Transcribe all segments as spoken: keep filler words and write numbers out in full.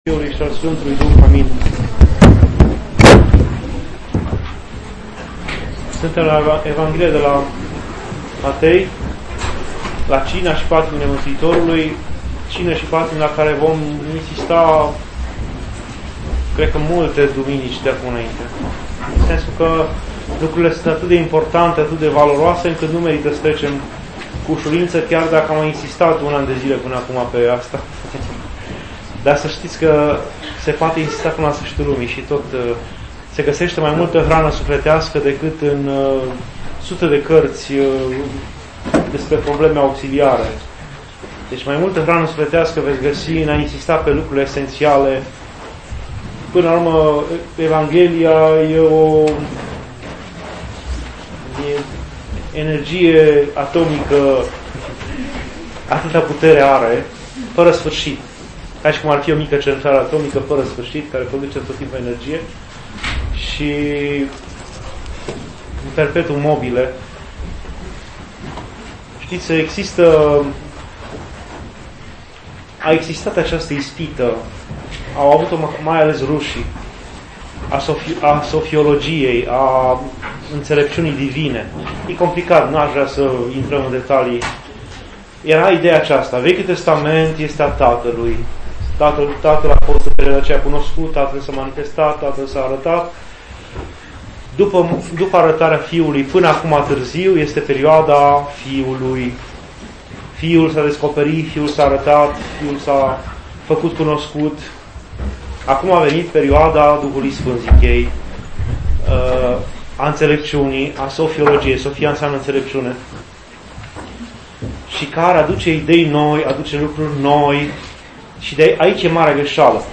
Fiului și al Sfântului Duh. Amin. Suntem la Evanghelia de la Matei, la cina și patimile Mântuitorului, cină și patimi la care vom insista, cred că multe duminici de acum înainte. În sensul că lucrurile sunt atât de importante, atât de valoroase, încât nu merită să trecem cu ușurință, chiar dacă am insistat un an de zile până acum pe asta. Dar să știți că se poate insista până la sfârșitul lumii și tot uh, se găsește mai multă hrană sufletească decât în uh, sute de cărți uh, despre probleme auxiliare. Deci mai multă hrană sufletească veți găsi în a insista pe lucrurile esențiale. Până la urmă, Evanghelia e o e energie atomică, atâta putere are, fără sfârșit. Ca și cum ar fi o mică centrală atomică fără sfârșit, care produce tot timpul energie și în perpetuum mobile. Știți, există a existat această ispită, au avut-o mai ales rușii, a, sofi, a sofiologiei, a înțelepciunii divine. E complicat, nu aș vrea să intrăm în detalii. Era ideea aceasta, Vechiul Testament este a Tatălui. Tatăl, tatăl a fost în perioada aceea cunoscut, Tatăl s-a manifestat, Tatăl s-a arătat. După, după arătarea Fiului, până acum târziu, este perioada Fiului. Fiul s-a descoperit, Fiul s-a arătat, Fiul s-a făcut cunoscut. Acum a venit perioada Duhului Sfânt, zic ei, a înțelepciunii, a sofiologiei. Sofia înseamnă înțelepciune. Și care aduce idei noi, aduce lucruri noi. Și de aici e marea greșeală.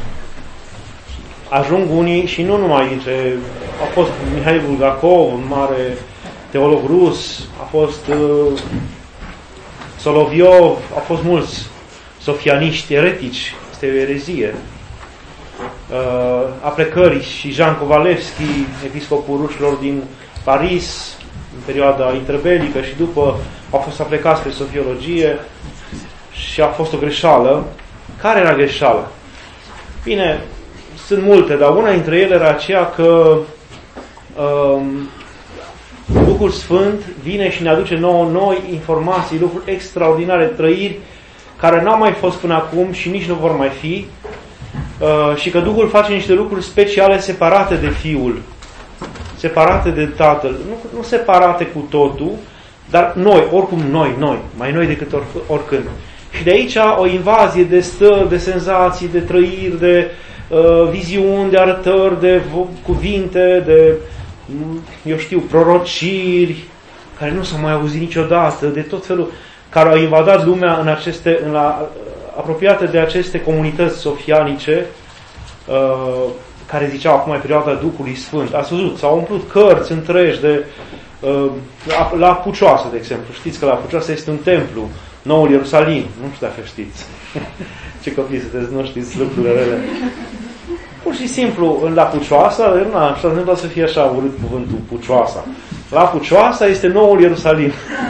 Ajung unii, și nu numai dintre... A fost Mihail Bulgakov, un mare teolog rus, a fost uh, Soloviov, a fost mulți sofianiști eretici, este o erezie. Uh, a plecării și Jean Kovalevski, episcopul rușilor din Paris, în perioada interbelică și după, a fost aplecat spre sofiologie și a fost o greșeală. Care era greșeala? Bine, sunt multe, dar una dintre ele era aceea că um, Duhul Sfânt vine și ne aduce nouă noi informații, lucruri extraordinare, trăiri care n-au mai fost până acum și nici nu vor mai fi, uh, și că Duhul face niște lucruri speciale separate de Fiul, separate de Tatăl, nu, nu separate cu totul, dar noi, oricum noi, noi, mai noi decât or, oricând. Și de aici o invazie de stări, de senzații, de trăiri, de uh, viziuni, de arătări, de cuvinte, de, eu știu, prorociri, care nu s-au mai auzit niciodată, de tot felul, care au invadat lumea în aceste, în la, apropiate de aceste comunități sofianice, uh, care ziceau acum e perioada Duhului Sfânt. Ați văzut, s-au umplut cărți întregi de, uh, la, la Pucioasă, de exemplu. Știți că la Pucioasă este un templu, Noul Ierusalim. Nu știu dacă știți. Ce copii sunteți, nu știți lucrurile rele. Pur și simplu, la Pucioasa, nu s-a întâmplat să fie așa urât cuvântul Pucioasa. La Pucioasa este Noul Ierusalim.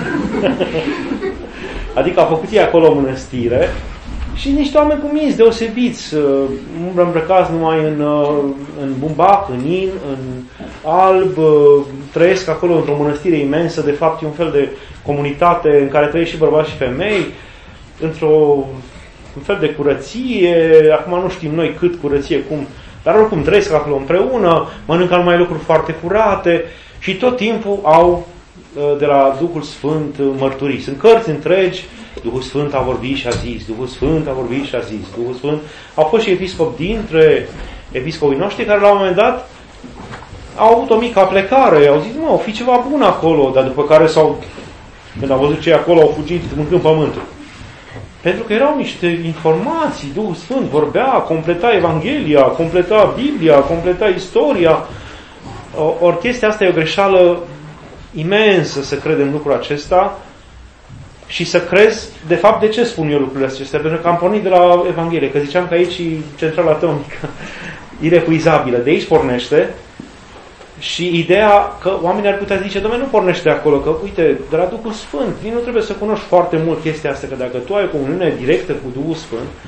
Adică au făcut ei acolo o mănăstire și niște oameni cu minți deosebiți, îmbrăcați numai în, în bumbac, în in, în alb, trăiesc acolo într-o mănăstire imensă, de fapt e un fel de comunitate în care trăiesc și bărbați și femei, într-o un fel de curăție, acum nu știm noi cât curăție, cum, dar oricum trăiesc acolo împreună, mănâncă numai lucruri foarte curate și tot timpul au de la Duhul Sfânt mărturii. Sunt cărți întregi, Duhul Sfânt a vorbit și a zis, Duhul Sfânt a vorbit și a zis, Duhul Sfânt. Au fost și episcopi dintre episcopii noștri care la un moment dat au avut o mică aplecare, au zis, mă, o fi ceva bun acolo, dar după care s-au, când au văzut cei acolo, au fugit mâncând pământul. Pentru că erau niște informații, Duhul Sfânt vorbea, completa Evanghelia, completa Biblia, completa istoria. Ori chestia asta e o greșeală imensă să credem lucrul acesta și să crezi, de fapt, de ce spun eu lucrurile acestea? Pentru că am pornit de la Evanghelie, că ziceam că aici e centrala atomică, irepuizabilă. De aici pornește și ideea că oamenii ar putea zice, dom'le, nu pornește de acolo, că, uite, de la Duhul Sfânt, nu trebuie să cunoști foarte mult chestia asta, că dacă tu ai o comuniune directă cu Duhul Sfânt,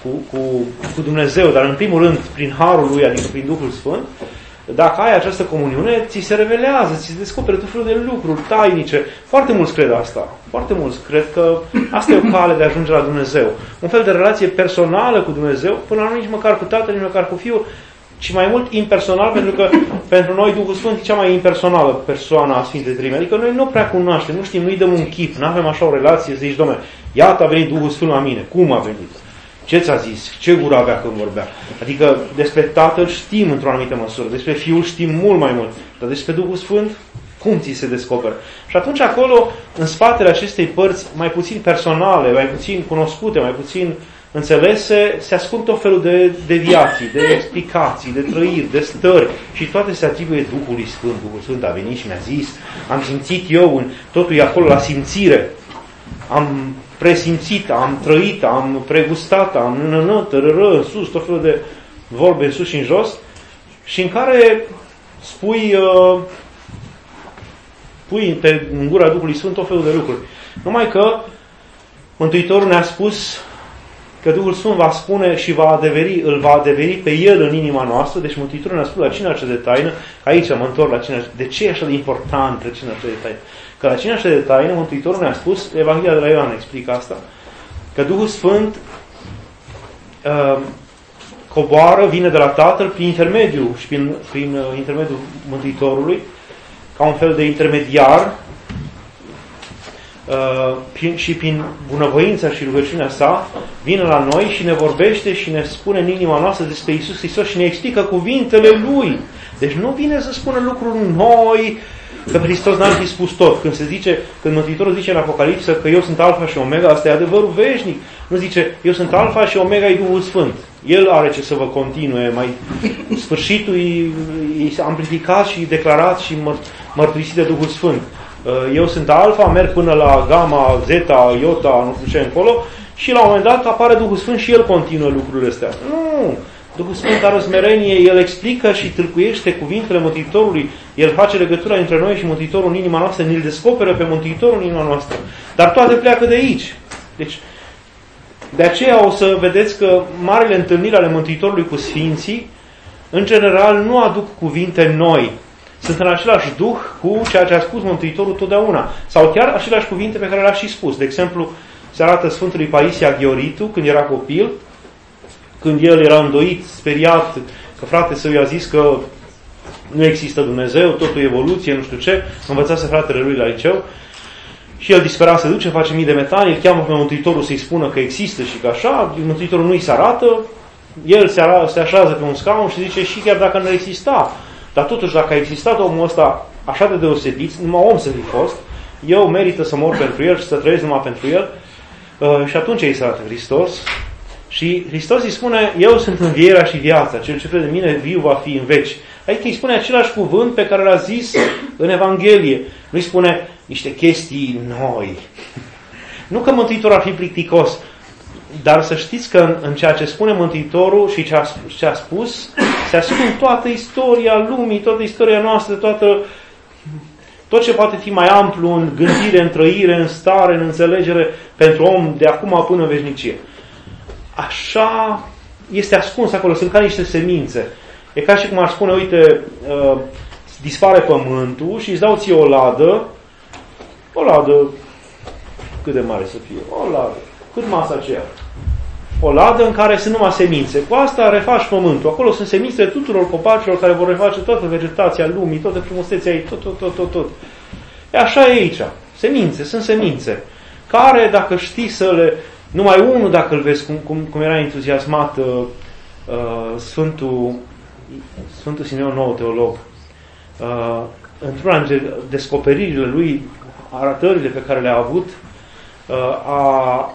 cu, cu, cu Dumnezeu, dar în primul rând prin Harul Lui, adică prin Duhul Sfânt, dacă ai această comuniune, ți se revelează, ți se descoperă tot felul de lucruri tainice. Foarte mulți cred asta. Foarte mulți cred că asta e o cale de a ajunge la Dumnezeu. Un fel de relație personală cu Dumnezeu, până la nici măcar cu Tatăl, nici măcar cu Fiul, ci mai mult impersonal, pentru că pentru noi Duhul Sfânt e cea mai impersonală persoană a Sfintei Treimi. Adică noi nu prea cunoaștem, nu știm, nu-i dăm un chip, nu avem așa o relație, să zici, Doamne, iată a venit Duhul Sfânt la mine. Cum a venit? Ce ți-a zis? Ce gură avea când vorbea? Adică despre Tatăl știm într-o anumită măsură, despre Fiul știm mult mai mult, dar despre Duhul Sfânt, cum ți se descoperă? Și atunci acolo, în spatele acestei părți mai puțin personale, mai puțin cunoscute, mai puțin înțelese, se ascund tot felul de deviații, de explicații, de trăiri, de stări și toate se atribuie Duhului Sfânt. Duhul Sfânt a venit și mi-a zis, am simțit eu, în, totul e acolo la simțire, am presimțit, am trăit, am pregustat, am nânănă, tărără, în sus, tot felul de vorbe în sus și în jos, și în care spui, uh, pui pe în gura Duhului Sfânt tot felul de lucruri. Numai că Mântuitorul ne-a spus că Duhul Sfânt va spune și va adeveri, îl va adeveri pe El în inima noastră. Deci Mântuitorul ne-a spus la cina cea de taină, aici mă întorc la cina, de ce e așa de importantă cina cea de taină? Că la cina cea de taină Mântuitorul ne-a spus, Evanghelia de la Ioan explică asta, că Duhul Sfânt uh, coboară, vine de la Tatăl prin intermediul și prin, prin uh, intermediul Mântuitorului, ca un fel de intermediar, Uh, prin, și prin bunăvoința și rugăciunea sa vine la noi și ne vorbește și ne spune în inima noastră despre Iisus Hristos și ne explică cuvintele Lui. Deci nu vine să spună lucruri noi, că Hristos n-ar fi spus tot. Când se zice, când Mântuitorul zice în Apocalipsă că eu sunt Alfa și Omega, asta e adevărul veșnic. Nu zice, eu sunt Alfa și Omega e Duhul Sfânt. El are ce să vă continue, mai sfârșitul e, e amplificat și declarat și măr, mărturisit de Duhul Sfânt. Eu sunt Alfa, merg până la Gamma, Zeta, Iota, nu știu ce încolo, și la un moment dat apare Duhul Sfânt și El continuă lucrurile astea. Nu! Duhul Sfânt are o smerenie, El explică și tâlcuiește cuvintele Mântuitorului, El face legătura între noi și Mântuitorul în inima noastră, ne-l descoperă pe Mântuitorul în inima noastră. Dar toate pleacă de aici. Deci, de aceea o să vedeți că marile întâlniri ale Mântuitorului cu Sfinții, în general, nu aduc cuvinte noi. Sunt în același duh cu ceea ce a spus Mântuitorul totdeauna. Sau chiar aceleași cuvinte pe care le-a și spus. De exemplu, se arată Sfântului Paisie Aghioritu, când era copil, când el era îndoit, speriat, că frate său i-a zis că nu există Dumnezeu, totul e evoluție, nu știu ce, învățase fratele lui la liceu, și el dispera, se duce, face mii de metani, îl cheamă pe Mântuitorul să-i spună că există și că așa, Mântuitorul nu-i se arată, el se, ara- se așează pe un scaun și zice, și chiar dacă nu exista, dar totuși, dacă a existat omul ăsta așa de deosebit, numai om să fi fost, eu merită să mor pentru el și să trăiesc numai pentru el. Uh, și atunci îi se arată Hristos. Și Hristos îi spune, eu sunt învierea și viața, cel ce crede în mine viu va fi în veci. Adică îi spune același cuvânt pe care l-a zis în Evanghelie. Nu îi spune niște chestii noi. Nu că Mântuitorul ar fi plicticos, dar să știți că în, în ceea ce spune Mântuitorul și ce a, ce a spus, se ascund toată istoria lumii, toată istoria noastră, toată, tot ce poate fi mai amplu în gândire, în trăire, în stare, în înțelegere pentru om de acum până în veșnicie. Așa este ascuns acolo, sunt ca niște semințe. E ca și cum ar spune, uite, uh, dispare pământul și îți dau ție o ladă, o ladă, cât de mare să fie, o ladă, cât masa aceea. O ladă în care sunt numai semințe. Cu asta refaci pământul. Acolo sunt semințele tuturor copacilor care vor reface toată vegetația lumii, toată frumusețea ei, tot, tot, tot, tot, tot. E așa e aici. Semințe, sunt semințe. Care, dacă știi să le... Numai unul, dacă îl vezi, cum, cum, cum era entuziasmat uh, uh, Sfântul, Sfântul Simeon Nou Teolog, uh, într-una dintre descoperirile lui, arătările pe care le-a avut, uh, a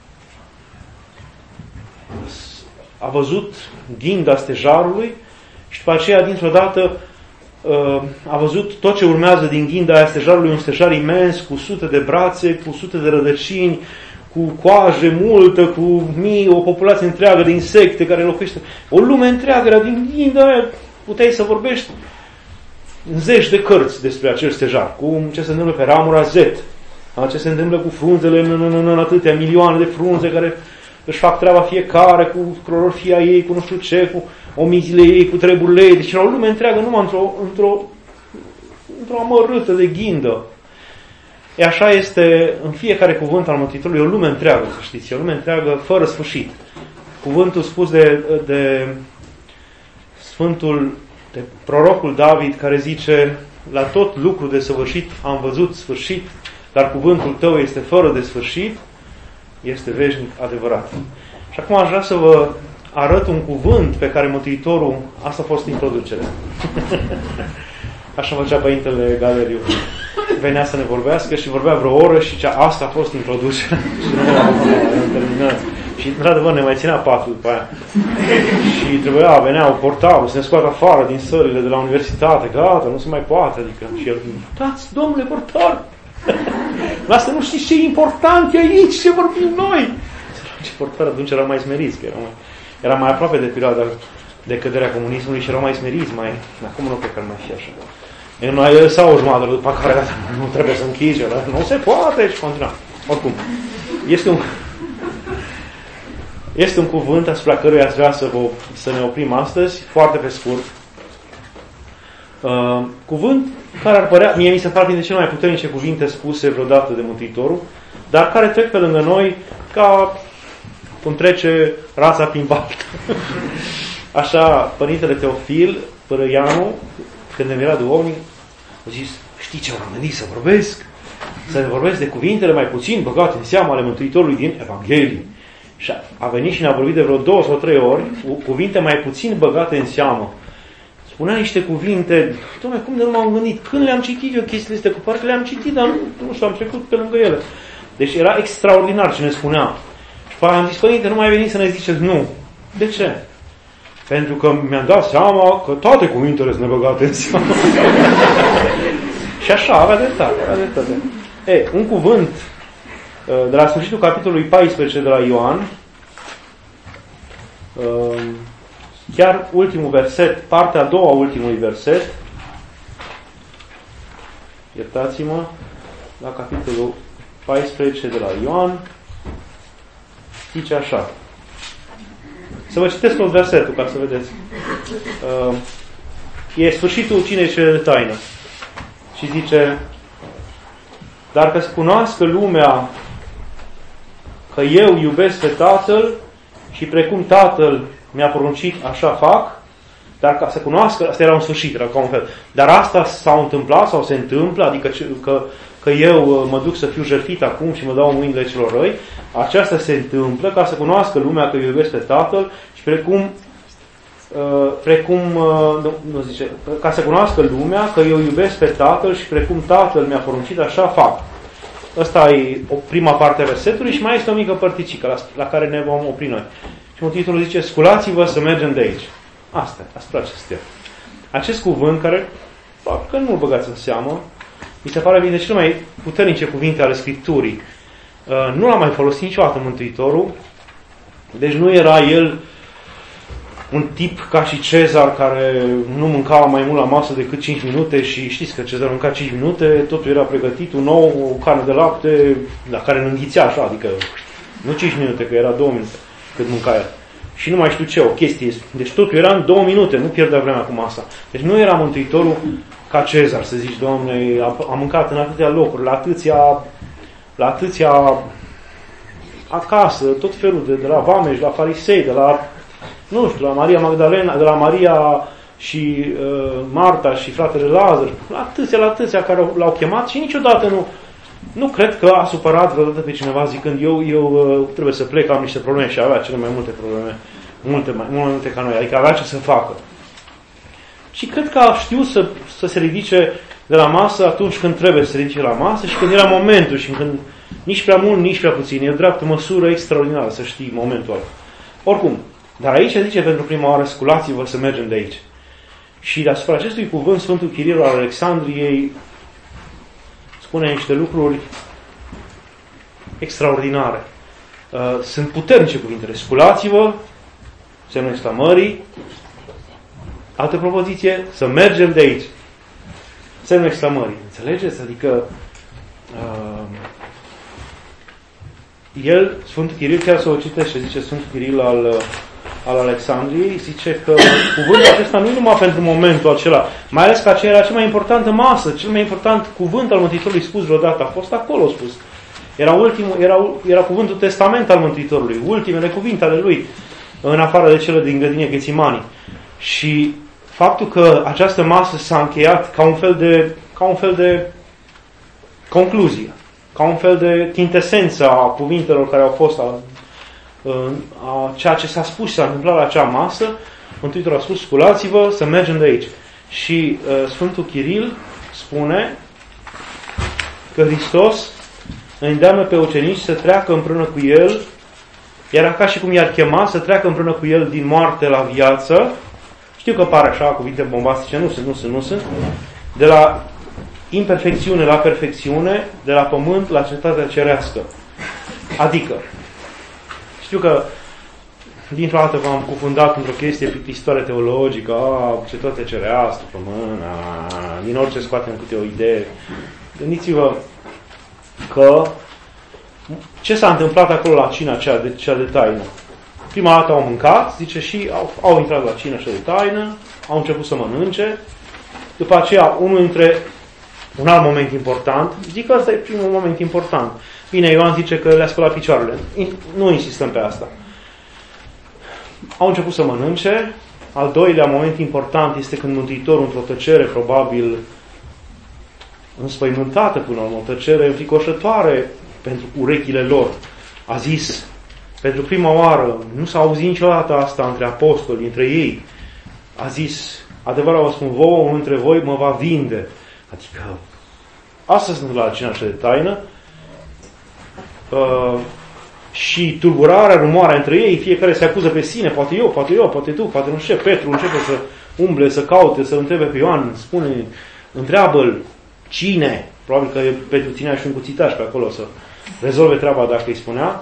a văzut ghinda stejarului și după aceea, dintr-o dată, a văzut tot ce urmează din ghinda aia stejarului, un stejar imens, cu sute de brațe, cu sute de rădăcini, cu coaje multă, cu mii, o populație întreagă de insecte care locuiește. O lume întreagă era din ghinda aia. Puteai să vorbești în zeci de cărți despre acel stejar, cum ce se întâmplă pe ramura Z, ce se întâmplă cu frunzele în, în, în, în atâtea milioane de frunze care își fac treaba fiecare cu clorofia ei, cu nu știu ce, cu omizile ei, cu treburile ei. Deci era o lume întreagă numai într-o, într-o, într-o amărâtă de ghindă. E așa este în fiecare cuvânt al Mântuitorului, e o lume întreagă, să știți, e o lume întreagă fără sfârșit. Cuvântul spus de, de Sfântul, de prorocul David, care zice: la tot lucru de săvârșit am văzut sfârșit, dar cuvântul tău este fără de sfârșit, este veșnic adevărat. Și acum aș vrea să vă arăt un cuvânt pe care Mântuitorul, asta a fost introducerea. Așa făcea Părintele Galeriu. Venea să ne vorbească și vorbea vreo oră și zicea: asta a fost introducerea. Și nu am terminat. Și într-adevăr ne mai ținea patul după aia. Și trebuia, veneau portarul să ne scoată afară din sălile de la universitate. Gata, nu se mai poate. Adică. Și el: dați, domnule portar! Lasă, nu știți ce important e aici, ce vorbim noi! Și portarul atunci era mai smeriți, că era mai, era mai aproape de perioada de căderea comunismului și erau mai smeriți, mai... Acum nu cred că ar mai fi așa. El mai lăsa o jumătate, după care nu trebuie să închizi, nu se poate și continua. Oricum, este un... Este un cuvânt asupra căruia aș vrea să, vă, să ne oprim astăzi, foarte pe scurt. Uh, cuvânt care ar părea, mie mi se pare printre cele mai puternice cuvinte spuse vreodată de Mântuitorul, dar care trec pe lângă noi ca cum trece rața prin baltă. Așa, Părintele Teofil Părăianu, când ne era duhovnic, a zis: știi ce m-am gândit să vorbesc? Să vorbesc de cuvintele mai puțin băgate în seamă ale Mântuitorului din Evanghelie. Și a venit și ne-a vorbit de vreo două sau trei ori cu cuvinte mai puțin băgate în seamă. Spunea niște cuvinte, dom'le, cum de nu m-am gândit? Când le-am citit eu chestiile astea? Cu parcă le-am citit, dar nu, nu știu, am trecut pe lângă ele. Deci era extraordinar ce ne spunea. Și pe aia am zis: Părinte, nu mai veniți să ne ziceți nu. De ce? Pentru că mi-am dat seama că toate cuvintele sunt nebăgate în seamă. Și așa, avea dreptate, avea dreptate. E, un cuvânt de la sfârșitul capitolului paisprezece de la Ioan, chiar ultimul verset, partea a doua ultimului verset, iertați-mă, la capitolul paisprezece de la Ioan, zice așa. Să vă citesc tot versetul ca să vedeți. E sfârșitul cinei cele de taină. Și zice: dar că să cunoască lumea că eu iubesc pe Tatăl și precum Tatăl mi-a poruncit, așa fac, dar ca să cunoască, asta era un sfârșit, era ca un fel. Dar asta s-a întâmplat sau se întâmplă, adică că, că eu mă duc să fiu jertfit acum și mă dau în mâinile celor răi, aceasta se întâmplă ca să cunoască lumea că eu iubesc pe Tatăl și precum, uh, precum uh, nu, nu zice, ca să cunoască lumea că eu iubesc pe Tatăl și precum Tatăl mi-a poruncit, așa fac. Asta e o prima parte a versetului și mai este o mică părticică la, la care ne vom opri noi. Și Mântuitorul zice: sculați-vă să mergem de aici. Asta, asupra acestea. Acest cuvânt, care că nu-l băgați în seamă, mi se pare bine de cele mai puternice cuvinte ale Scripturii. Uh, nu l-a mai folosit niciodată Mântuitorul, deci nu era el un tip ca și Cezar care nu mânca mai mult la masă decât cinci minute și știți că Cezar mânca cinci minute, totul era pregătit, un ou, o carne de lapte, la care îl înghițea așa, adică nu cinci minute, că era două minute cât mânca el. Și nu mai știu ce, o chestie. Deci totul era în două minute, nu pierdea vremea cu masa. Deci nu era Mântuitorul ca Cezar, să zici: Doamne, am mâncat în atâtea locuri, la atâția, la atâția acasă, tot felul de, de la vameși, la farisei, de la, nu știu, la Maria Magdalena, de la Maria și uh, Marta și fratele Lazar, la atâția, la atâția care l-au chemat și niciodată nu, nu cred că a supărat vreodată pe cineva zicând: eu, eu uh, trebuie să plec, am niște probleme, și avea cele mai multe probleme, multe mai, multe ca noi, adică avea ce să facă. Și cred că a știut să, să se ridice de la masă atunci când trebuie să se ridice la masă și când era momentul și când nici prea mult, nici prea puțin. E o dreaptă măsură extraordinară să știi momentul ăla. Oricum, dar aici zice pentru prima oară: sculați-vă să mergem de aici. Și deasupra acestui cuvânt, Sfântul Chiril al Alexandriei spune niște lucruri extraordinare. Sunt puternice cuvintele. Sculați-vă, semnul exclamării. Altă propoziție: să mergem de aici. Semnul exclamării. Înțelegeți? Adică uh, el, Sfântul Chiril, chiar să o citește, zice Sfântul Chiril al, al Alexandriei, zice că cuvântul acesta nu numai pentru momentul acela, mai ales că aceea era cea mai importantă masă, cel mai important cuvânt al Mântuitorului spus vreodată, a fost acolo spus. Era, ultimul, era, era cuvântul testament al Mântuitorului, ultimele cuvinte ale lui, în afară de cele din grădina Ghețimani. Și faptul că această masă s-a încheiat ca un fel de, ca un fel de concluzie, ca un fel de chintesență a cuvintelor care au fost, a, a ceea ce s-a spus și s-a întâmplat la acea masă, Mântuitorul a spus, sculați-vă să mergem de aici. Și uh, Sfântul Chiril spune că Hristos îndeamnă pe ucenici să treacă împreună cu El, era ca și cum i-ar chema să treacă împreună cu El din moarte la viață. Știu că pare așa, cuvinte bombastice, nu sunt, nu sunt, nu sunt. De la imperfecțiune la perfecțiune, de la pământ la cetatea cerească. Adică, știu că dintr-o dată v-am cufundat într-o chestie plictisitoare teologică, a, cetatea cerească, pământ, a, din orice scoatem câte o idee. Gândiți-vă că ce s-a întâmplat acolo la cina cea de, cea de taină? Prima dată au mâncat, zice, și au, au intrat la cina cea de taină, au început să mănânce. După aceea, unul dintre, un alt moment important, zic că ăsta e primul moment important. Bine, Ioan zice că le-a spălat picioarele. Nu insistăm pe asta. Au început să mănânce. Al doilea moment important este când Mântuitorul, într-o tăcere, probabil înspăimântată până la o tăcere înfricoșătoare pentru urechile lor, a zis, pentru prima oară, nu s-a auzit niciodată asta între apostoli, între ei, a zis, adevărat vă spun vouă, unul dintre voi mă va vinde. Adică, asta se întâmplă la cina de taină, uh, și tulburarea, rumoarea între ei, fiecare se acuză pe sine, poate eu, poate eu, poate tu, poate nu știu, Petru începe să umble, să caute, să întrebe pe Ioan, spune, întreabă-l, cine? Probabil că Petru ținea și un cuțitaș pe acolo să rezolve treaba dacă îi spunea.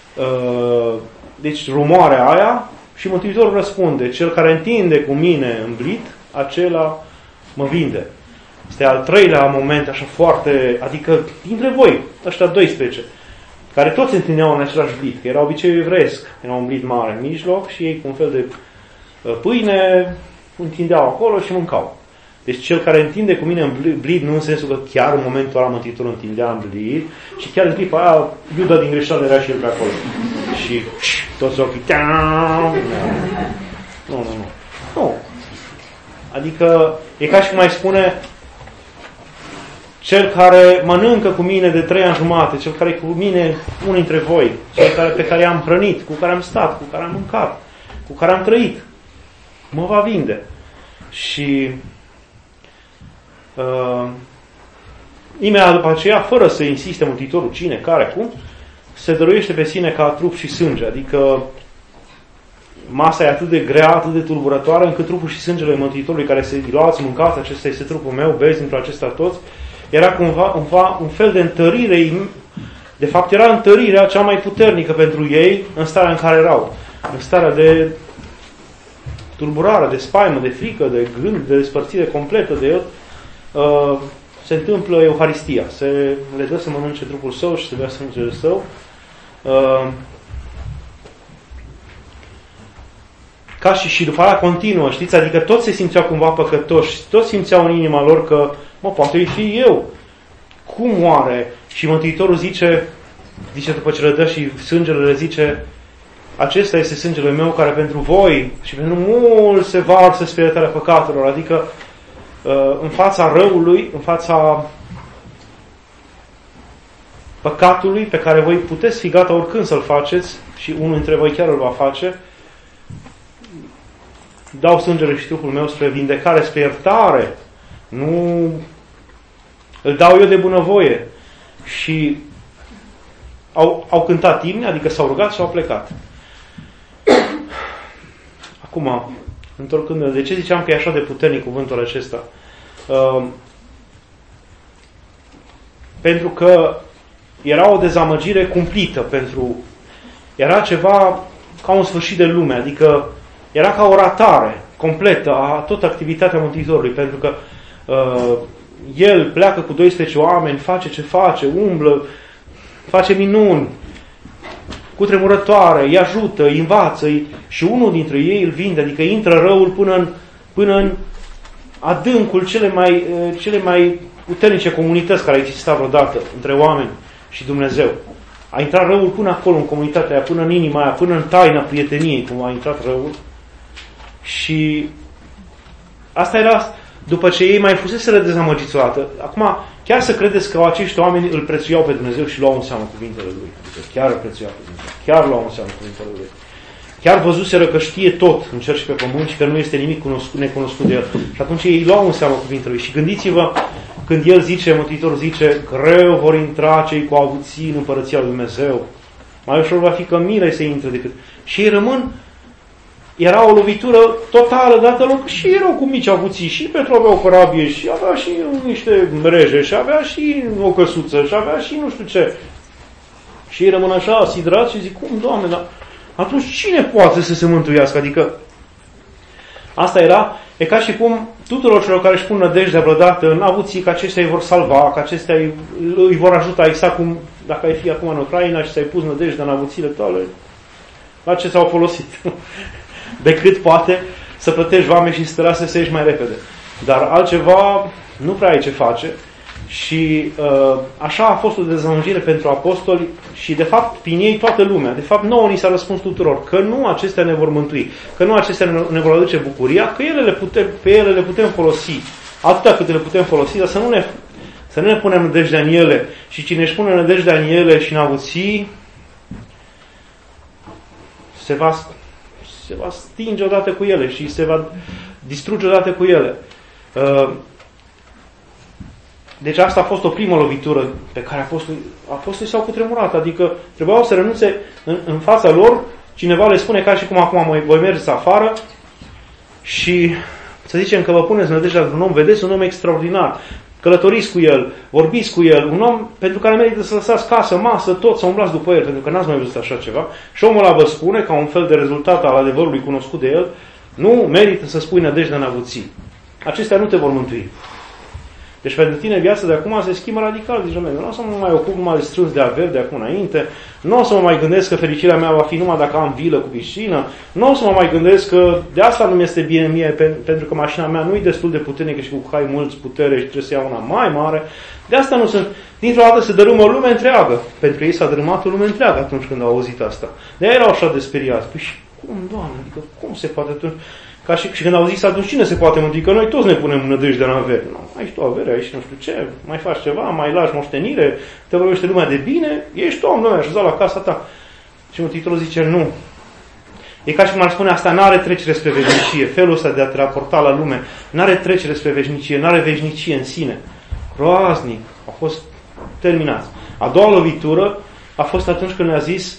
Deci rumoarea aia și Mântuitorul răspunde, cel care întinde cu mine în blit, acela mă vinde. Este al treilea moment așa foarte, adică dintre voi, ăștia doisprezece, care toți întindeau în același blit, că era obiceiul evreiesc, era un blit mare în mijloc și ei cu un fel de pâine întindeau acolo și mâncau. Deci cel care întinde cu mine în blit, nu în sensul că chiar în momentul ăla Mântuitorul întindea în blit, și chiar în clipa aia Iuda din greșeală era și el pe acolo. Și toți ochii... Nu, nu, nu. Nu. Adică e ca și cum mai spune cel care mănâncă cu mine de trei ani jumate, cel care e cu mine, unul dintre voi, cel care, pe care i-am hrănit, cu care am stat, cu care am mâncat, cu care am trăit, mă va vinde. Și Uh, imediat după aceea, fără să insiste Mântuitorul cine, care, cum, se dăruiește pe sine ca trup și sânge. Adică masa e atât de grea, atât de tulburătoare, încât trupul și sângele Mântuitorului care se luați, mâncați, acesta este trupul meu, beți dintr-o acesta toți, era cumva un, un fel de întărire, de fapt era întărirea cea mai puternică pentru ei în starea în care erau. În starea de tulburare, de spaimă, de frică, de gând, de despărțire completă de el. Uh, se întâmplă Euharistia, se le dă să mănânce trupul său și să bea sângele său. Uh, ca și, și după aia continuă, știți? Adică toți se simțeau cumva păcătoși, toți simțeau în inima lor că, mă, poate fi eu. Cum oare? Și Mântuitorul zice, zice după ce le dă și sângele, le zice, acesta este sângele meu care pentru voi și pentru mulți se varsă spre iertarea păcatelor. Adică în fața răului, în fața păcatului pe care voi puteți fi gata oricând să-l faceți și unul dintre voi chiar îl va face, dau sângele și trupul meu spre vindecare, spre iertare. Nu îl dau eu de bunăvoie. Și au, au cântat imne, adică s-au rugat și au plecat. Acum, întorcându-ne, de ce ziceam că e așa de puternic cuvântul acesta? Uh, pentru că era o dezamăgire cumplită, pentru era ceva ca un sfârșit de lume, adică era ca o ratare completă a toată activitatea Mântuitorului, pentru că uh, el pleacă cu doisprezece oameni, face ce face, umblă, face minuni, cutremurătoare, îi ajută, îi învață, îi, și unul dintre ei îl vinde, adică intră răul până în, până în adâncul cele mai, cele mai puternice comunități care au existat vreodată între oameni și Dumnezeu. A intrat răul până acolo, în comunitatea aia, până în inima aia, până în taina prieteniei, cum a intrat răul. Și asta era după ce ei mai fuseseră dezamăgiți o dată. Acum, chiar să credeți că acești oameni îl prețuiau pe Dumnezeu și luau în seamă cuvintele Lui. Adică chiar îl prețuiau pe Dumnezeu. Chiar luau în seamă cuvintele Lui. Chiar văzuseră că știe tot în cer și pe pământ și că nu este nimic cunoscut, necunoscut de El. Și atunci ei luau în seamă cuvintele Lui. Și gândiți-vă când El zice, Mântuitorul zice, greu vor intra cei cu avuții în Împărăția Lui Dumnezeu. Mai ușor va fi că milei să intre decât. Și ei rămân. Era o lovitură totală dată loc și erau cu mici avuții. Și Petru avea o corabie și avea și niște mreje și avea și o căsuță și avea și nu știu ce. Și ei rămân așa sidrați și zic, cum, Doamne, dar atunci cine poate să se mântuiască? Adică asta era, e ca și cum tuturor celor care își pun nădejdea vreodată în avuții că acestea îi vor salva, că acestea îi, îi vor ajuta, exact cum dacă ai fi acum în Ucraina și ți-ai pus nădejdea în avuțiile tale, la ce s-au folosit? Decât poate să plătești vame și stăra să se ieși mai repede. Dar altceva nu prea ai ce face. Și uh, așa a fost o dezamăgire pentru apostoli și de fapt prin ei toată lumea. De fapt nouă ni s-a răspuns tuturor că nu acestea ne vor mântui, că nu acestea ne vor aduce bucuria, că ele le putem, pe ele le putem folosi atâta cât le putem folosi, dar să nu ne, să nu ne punem nădejdea în ele. Și cine își pune nădejdea în ele și în avuții se va, se va stinge odată cu ele și se va distruge odată cu ele. Uh, Deci asta a fost o primă lovitură pe care apostolii, apostolii s-au cutremurat. Adică trebuiau să renunțe în, în fața lor. Cineva le spune ca și cum acum voi mergeți afară și să zicem că vă puneți nădejdea într-un om, vedeți un om extraordinar, călătoriți cu el, vorbiți cu el, un om pentru care merită să lăsați casă, masă, tot, să umblați după el, pentru că n-ați mai văzut așa ceva. Și omul ăla vă spune, ca un fel de rezultat al adevărului cunoscut de el, nu merită să spui nădejdea în avuții. Acestea nu te vor mântui. Deci pentru tine viața de acum se schimbă radical. Zice, nu o să mă mai ocup numai de strâns de averi de acum înainte, nu o să mă mai gândesc că fericirea mea va fi numai dacă am vilă cu piscină, nu o să mă mai gândesc că de asta nu mi-este bine mie, pentru că mașina mea nu e destul de puternică și cu cai mulți putere și trebuie să iau una mai mare. De asta nu sunt. Dintr-o dată se dărâmă o lume întreagă. Pentru ei s-a dărâmat o lume întreagă atunci când au auzit asta. De-aia erau așa de speriați. Păi și cum, Doamne, adică cum se poate atunci? Ca și, și când au zis atunci cine se poate mântui? Că noi toți ne punem nădejdea în avere. Nu, ai și tu avere, ai și nu știu ce, mai faci ceva, mai lași moștenire, te vorbește lumea de bine, ești om, nu așezat la casa ta. Și Mântuitorul zice, nu. E ca și cum ar spune, asta n-are trecere spre veșnicie. Felul ăsta de a te raporta la lume n-are trecere spre veșnicie, n-are veșnicie în sine. Groaznic. Au fost terminați. A doua lovitură a fost atunci când ne-a zis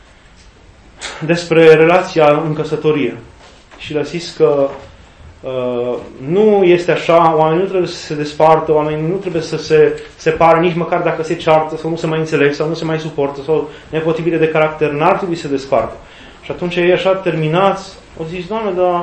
despre relația în căsătorie. Și le-a zis că uh, nu este așa, oamenii nu trebuie să se despartă, oamenii nu trebuie să se separe, nici măcar dacă se ceartă sau nu se mai înțeleg sau nu se mai suportă sau nepotrivire de caracter, n-ar trebui să se despartă. Și atunci ei așa terminați, au zis, Doamne, dar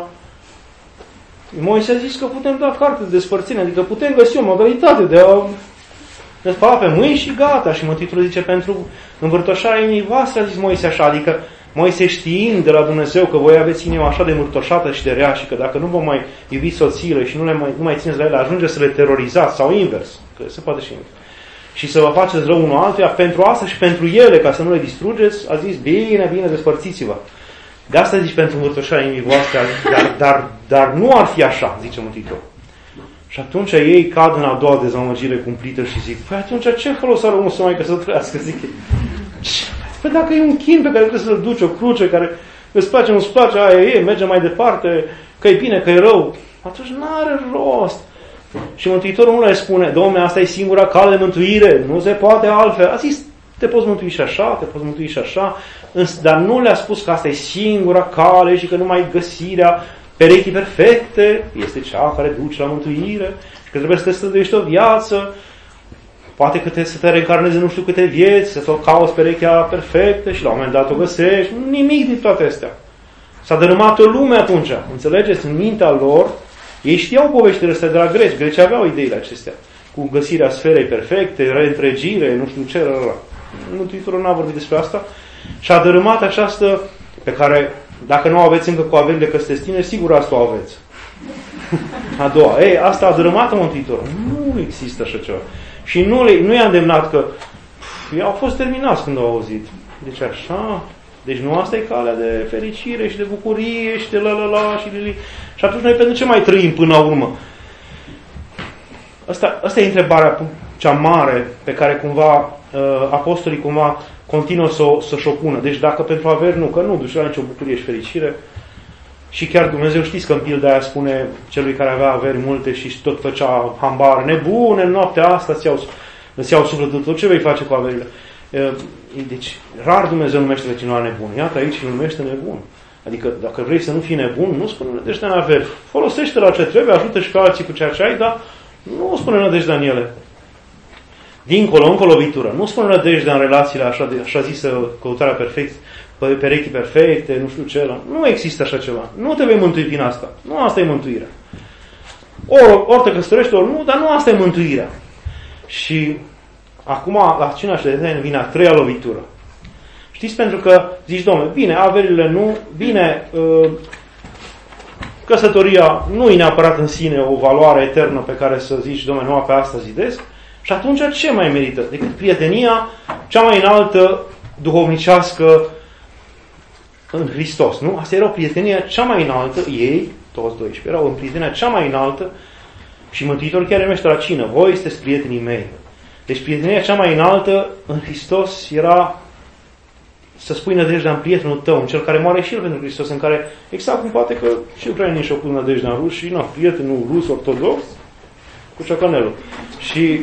Moise a zis că putem da carte de despărțire, adică putem găsi o modalitate de a ne spăla pe mâini și gata. Și Mântuitorul zice, pentru învârtoșarea inimii voastre, a zis Moise așa, adică Moise știind de la Dumnezeu că voi aveți inima așa de mărtoșată și de rea și că dacă nu vă mai iubiți soțiile și nu, le mai, nu mai țineți la ele, ajunge să le terorizați sau invers, că se poate și invers. Și să vă faceți rău unul altuia, pentru asta și pentru ele, ca să nu le distrugeți, a zis, bine, bine, despărțiți-vă. De asta zici pentru învârtoșarea inimii voastre, dar, dar, dar nu ar fi așa, zice Mântuitorul. Și atunci ei cad în a doua dezamăgire cumplită și zic, păi atunci ce folos are omul să mai căsătorească? Zic, păi dacă e un chin pe care trebuie să-l duci, o cruce, care îți place, nu-ți place, aia e, merge mai departe, că e bine, că e rău, atunci n-are rost. Și Mântuitorul nu le spune, Dom'le, asta e singura cale de mântuire, nu se poate altfel. A zis, te poți mântui și așa, te poți mântui și așa, dar nu le-a spus că asta e singura cale și că numai găsirea perechii perfecte este cea care duce la mântuire și că trebuie să te străduiești o viață. Poate că te, să te reîncarnezi nu știu câte vieți, să o cauți perechea perfectă și la un moment dat o găsești. Nimic din toate astea. S-a dărâmat o lume atunci. Înțelegeți? În mintea lor, ei știau poveștile astea de la greci. Grecii aveau ideile acestea. Cu găsirea sferei perfecte, reîntregire, nu știu ce, ră, ră. Mântuitorul n-a vorbit despre asta. Și a dărâmat această, pe care, dacă nu o aveți încă cu averile că sunteți tineri, sigur asta o aveți. A doua. Ei, asta a dărâmat Mântuitorul. Nu există așa ceva. Și nu, le, nu i-a îndemnat că pf, ei au fost terminați când au auzit. Deci așa, deci nu asta e calea de fericire și de bucurie și de la la la și de li. Și atunci noi pentru ce mai trăim până la urmă? Asta, asta e întrebarea cea mare pe care cumva uh, apostolii cumva continuă să, să-și o pună. Deci dacă pentru averi nu, că nu duce la nicio bucurie și fericire. Și chiar Dumnezeu știți că în pilda aia spune celui care avea averi multe și tot făcea hambar, nebune, în noaptea asta îți iau, îți iau sufletul, tot ce vei face cu averile. Deci, rar Dumnezeu numește pe cineva nebun. Iată aici îl numește nebun. Adică, dacă vrei să nu fii nebun, nu spune nădejdea în averi. Folosește la ce trebuie, ajută și pe alții cu ceea ce ai, dar nu spune nădejdea în ele. Dincolo, încă o lovitură. Nu spune nădejdea în relațiile așa, de, așa zisă căutarea perfectă, perechi perfecte, nu știu ce. Nu există așa ceva. Nu te vei mântui prin asta. Nu asta e mântuirea. Ori, ori te căsătorești, ori nu, dar nu asta e mântuirea. Și acum, la cina și de vine a treia lovitură. Știți, pentru că zici, domnule, bine, averile nu, bine, căsătoria nu e neapărat în sine o valoare eternă pe care să zici, domnule, nu pe asta zidesc. Și atunci ce mai merită? Decât prietenia cea mai înaltă duhovnicească în Hristos, nu? Asta era o prietenie cea mai înaltă, ei, toți doisprezece, erau în prietenia cea mai înaltă și Mântuitorul chiar numește la cină, voi sunteți prietenii mei. Deci prietenia cea mai înaltă în Hristos era să spui nădejdea în prietenul tău, în cel care moare și el pentru Hristos, în care, exact cum poate că și ucrainii și-au pus nădejdea în rus și, na, prietenul rus ortodox cu ciocanelul. Și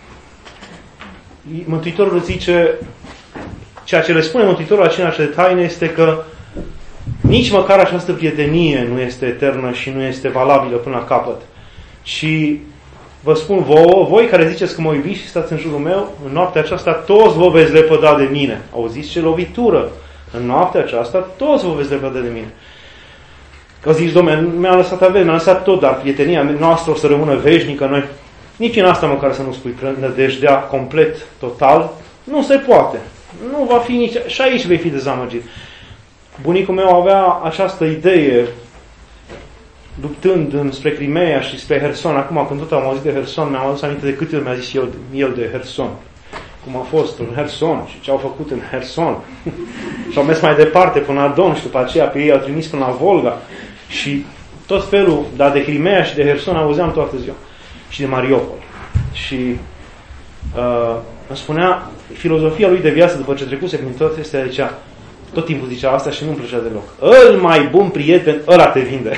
Mântuitorul zice, ceea ce le spune Mântuitorul la cina de taină este că nici măcar această prietenie nu este eternă și nu este valabilă până la capăt. Și vă spun vouă, voi care ziceți că mă iubiți și stați în jurul meu, în noaptea aceasta toți vă veți lepăda de mine. Auziți ce lovitură? În noaptea aceasta toți vă veți lepăda de mine. Că zici, dom'le, mi-a lăsat averi, mi-a lăsat tot, dar prietenia noastră o să rămână veșnică. Noi, nici în asta măcar să nu spui nădejdea complet, total, nu se poate. Nu va fi nici... Și aici vei fi dezamăgit. Bunicul meu avea această idee, luptând spre Crimea și spre Herson. Acum, când tot am auzit de Herson, mi-am adus aminte de câte ori mi-a zis el, el de Herson. Cum a fost în Herson și ce au făcut în Herson. Și au mers mai departe până la Don și după aceea pe ei au trimis până la Volga. Și tot felul, dar de Crimea și de Herson auzeam toată ziua. Și de Mariupol. Și uh, îmi spunea, filozofia lui de viață după ce trecuse prin tot este, zicea, tot timpul zicea asta și nu-mi plăcea deloc. Îl mai bun prieten, ăla te vinde.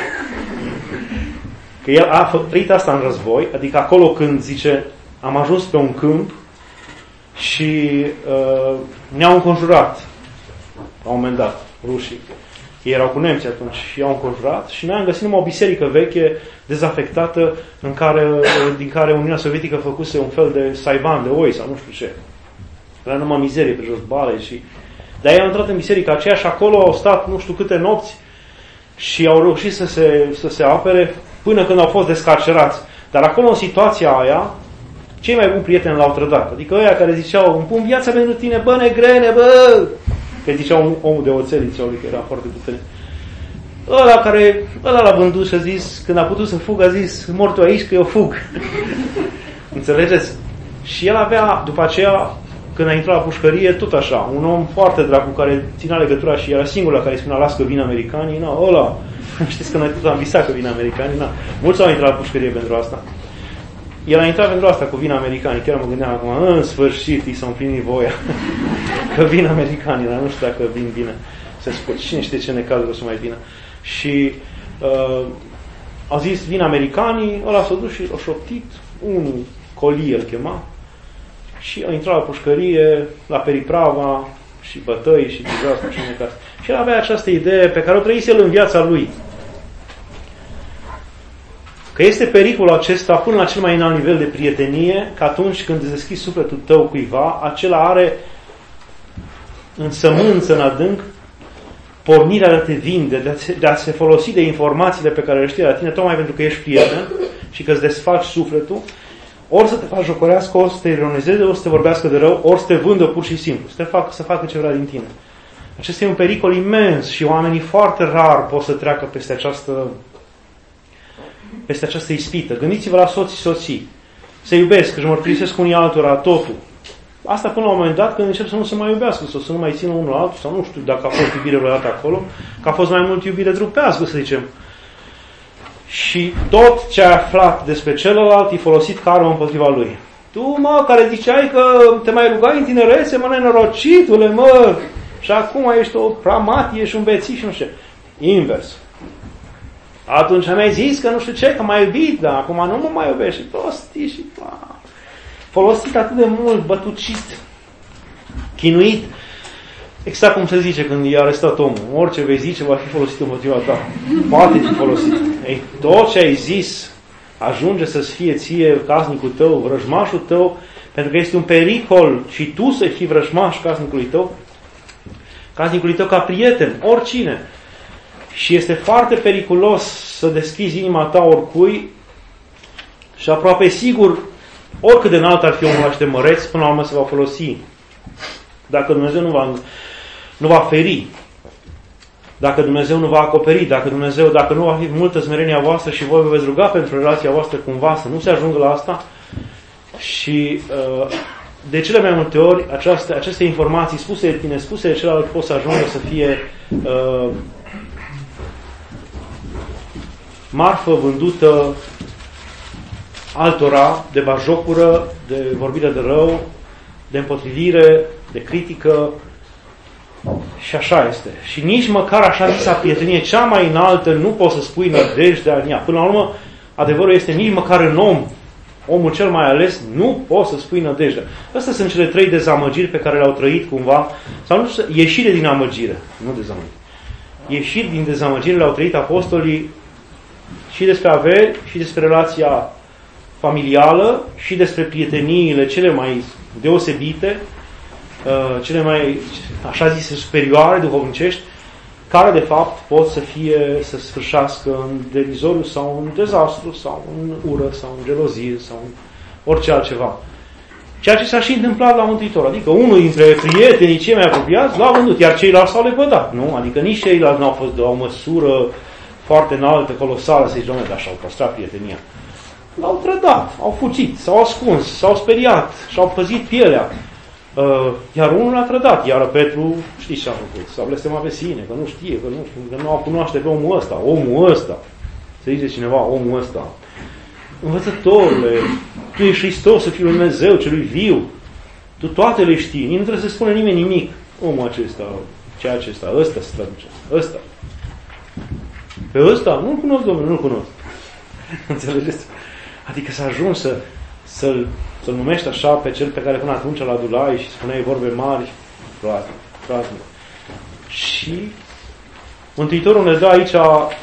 Că el a trăit asta în război, adică acolo când zice, am ajuns pe un câmp și uh, ne-au înconjurat la un moment dat, rușii. Ei erau cu nemții atunci și i-au înconjurat și noi am găsit numai o biserică veche, dezafectată, în care, din care Uniunea Sovietică făcuse un fel de saiban de oi sau nu știu ce. Era numai mizerie pe jos, bale și... Dar ei au intrat în biserica aceea și acolo au stat nu știu câte nopți și au reușit să se, să se apere până când au fost descarcerați. Dar acolo, în situația aia, cei mai buni prieteni l-au trădat. Adică ăia care ziceau, îmi pun viața pentru tine, bă, negrene, bă! Că zicea un omul de oțel, ziceau, că era foarte puternic. Ăla care, ăla l-a vândut și a zis, când a putut să fugă, a zis, mor tu aici că eu fug. Înțelegeți? Și el avea, după aceea, când a intrat la pușcărie, tot așa, un om foarte drag cu care ținea legătura și era singurul la care îi spunea, las că vin americanii, na, ăla. Știți că noi tot am visat că vin americanii, na. Mulți au intrat la pușcărie pentru asta. El a intrat pentru asta cu vin americanii, chiar mă gândeam acum, în sfârșit, i s-a împlinit voia. Că vin americanii, dar nu știu dacă vin bine. Se spune, cine știe ce necazuri o să mai vină. Și uh, a zis, vin americanii, ăla s-a dus și a șoptit, unul, Colie îl chema, și a intrat la pușcărie, la Periprava, și bătăi, și dezastru, și necaz. Și el avea această idee pe care o trăise el în viața lui. Că este pericolul acesta până la cel mai înalt nivel de prietenie, că atunci când îți deschizi sufletul tău cuiva, acela are în sămânță, în adânc, pornirea de a te vinde, de a, se, de a se folosi de informațiile pe care le știi la tine, tocmai pentru că ești prieten și că îți desfaci sufletul, ori să te faci jocorească, ori să te ironizeze, ori să te vorbească de rău, ori să te vândă pur și simplu, să te facă, să facă ce vrea din tine. Acesta e un pericol imens și oamenii foarte rar pot să treacă peste această, peste această ispită. Gândiți-vă la soții soții. Se iubesc, își mărturisesc unii altora totul. Asta până la un moment dat când încep să nu se mai iubească sau să nu mai țină unul altul, sau nu știu dacă a fost iubire vreodată acolo, că a fost mai mult iubire trupească, să zicem. Și tot ce ai aflat despre celălalt e folosit ca armă împotriva lui. Tu, mă, care ziceai că te mai rugai în tinerețe, mă, nenorocitule, mă, și acum ești o pramatie și un bețiv și nu știu ce. Invers. Atunci mi-ai zis că nu știu ce, că m-ai iubit, dar acum nu mă mai iubești. Și prostii și... folosit atât de mult, bătucit, chinuit. Exact cum se zice când e arestat omul. Orice vei zice va fi folosit împotriva ta. Poate fi folosit. Ei, tot ce ai zis ajunge să-ți fie ție casnicul tău, vrăjmașul tău, pentru că este un pericol și tu să fii vrăjmaș casnicului tău, casnicului tău ca prieten, oricine. Și este foarte periculos să deschizi inima ta oricui și aproape sigur, oricât de înalt ar fi omul de măreț, până la urmă se va folosi. Dacă Dumnezeu nu va, nu va feri, dacă Dumnezeu nu va acoperi, dacă Dumnezeu, dacă nu va fi multă smerenia voastră și voi vă veți ruga pentru relația voastră cumva să nu se ajungă la asta. Și uh, de cele mai multe ori aceste, aceste informații spuse de tine, spuse de celălalt, pot să ajungă să fie uh, marfă vândută altora, de bajocură, de vorbire de rău, de împotrivire, de critică. Și așa este. Și nici măcar așa zisa prietenie cea mai înaltă nu poți să spui nădejdea în ea. Până la urmă, adevărul este nici măcar în om, omul cel mai ales, nu poți să spui nădejdea. Astea sunt cele trei dezamăgiri pe care le-au trăit cumva, sau nu știu, ieșire din amăgire, nu dezamăgire. Ieșiri din dezamăgire le-au trăit apostolii și despre averi, și despre relația familială, și despre prieteniile cele mai deosebite, cele mai, așa zise, superioare, duhovnicești, care de fapt pot să fie, să sfârșească în derizoriu sau în dezastru sau în ură sau în gelozie sau în orice altceva. Ceea ce s-a și întâmplat la Mântuitor. Adică unul dintre prietenii cei mai apropiați l-a vândut, iar ceilalți s-au lepădat. Nu? Adică nici ceilalți n-au fost de o măsură foarte înaltă, colosală, să zici, doamne, dar și-au păstrat prietenia. L-au trădat, au fugit, s-au ascuns, s-au speriat, și-au păzit pielea. Uh, iar unul l-a trădat, iar Petru, știți ce a făcut? S-a blestemat pe sine, că nu știe, că nu știu, că nu a cunoaște pe omul ăsta, omul ăsta. Se zice cineva, omul ăsta. Învățătorule, tu ești Hristos, Fiul lui Dumnezeu, celui viu. Tu toate le știi, nu trebuie să spune nimeni nimic. Omul acesta, ce acesta, ăsta se traduce, ăsta. Pe ăsta? Nu-l cunosc, Domnule, nu-l cunosc. Înțelegeți? Adică s-a ajuns să, să-l, să-l numești așa pe cel pe care până atunci l adulai și spuneai vorbe mari. Frate, frate. Și Mântuitorul ne dă aici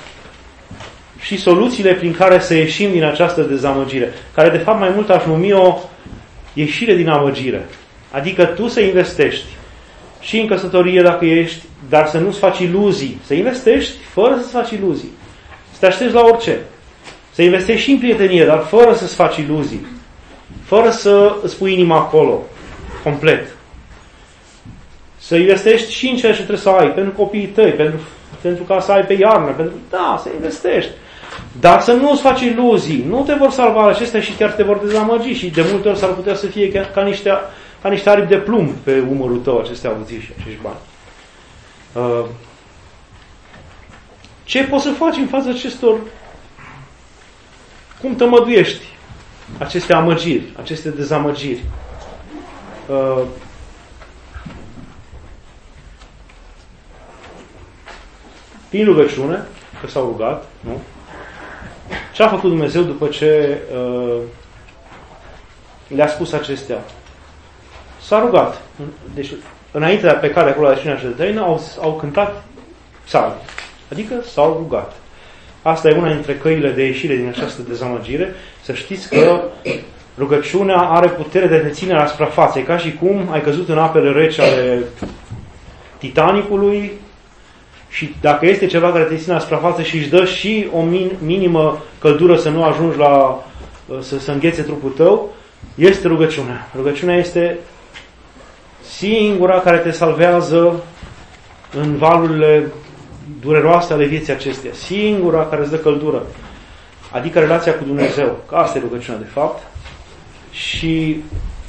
și soluțiile prin care să ieșim din această dezamăgire, care de fapt mai mult aș numi o ieșire din amăgire. Adică tu să investești și în căsătorie dacă ești, dar să nu-ți faci iluzii. Să investești fără să-ți faci iluzii. Să te aștepți la orice. Să investești și în prietenie, dar fără să-ți faci iluzii. Fără să îți pui inima acolo. Complet. Să investești și în ceea ce trebuie să ai. Pentru copiii tăi, pentru, pentru ca să ai pe iarnă. Pentru, da, să investești. Dar să nu îți faci iluzii. Nu te vor salva acestea și chiar te vor dezamăgi. Și de multe ori s-ar putea să fie ca, ca, niște, ca niște aripi de plumb pe umărul tău, aceste avuții și acești bani. Uh, ce poți să faci în fața acestor? Cum tămăduiești aceste amăgiri, aceste dezamăgiri? Uh, prin rugăciune, că s-au rugat, nu? Ce a făcut Dumnezeu după ce uh, le-a spus acestea? S-a rugat. Deci, înainte de a pleca de acolo la Sfânta Ședință, au, au cântat psalmi. Adică s-au rugat. Asta e una dintre căile de ieșire din această dezamăgire. Să știți că rugăciunea are putere de te ține la suprafață. E ca și cum ai căzut în apele reci ale Titanicului și dacă este ceva care te ține la suprafață și își dă și o min- minimă căldură să nu ajungi la să, să înghețe trupul tău, este rugăciunea. Rugăciunea este singura care te salvează în valurile dureroase ale vieții acesteia. Singura care îți dă căldură. Adică relația cu Dumnezeu. Că asta e rugăciunea de fapt. Și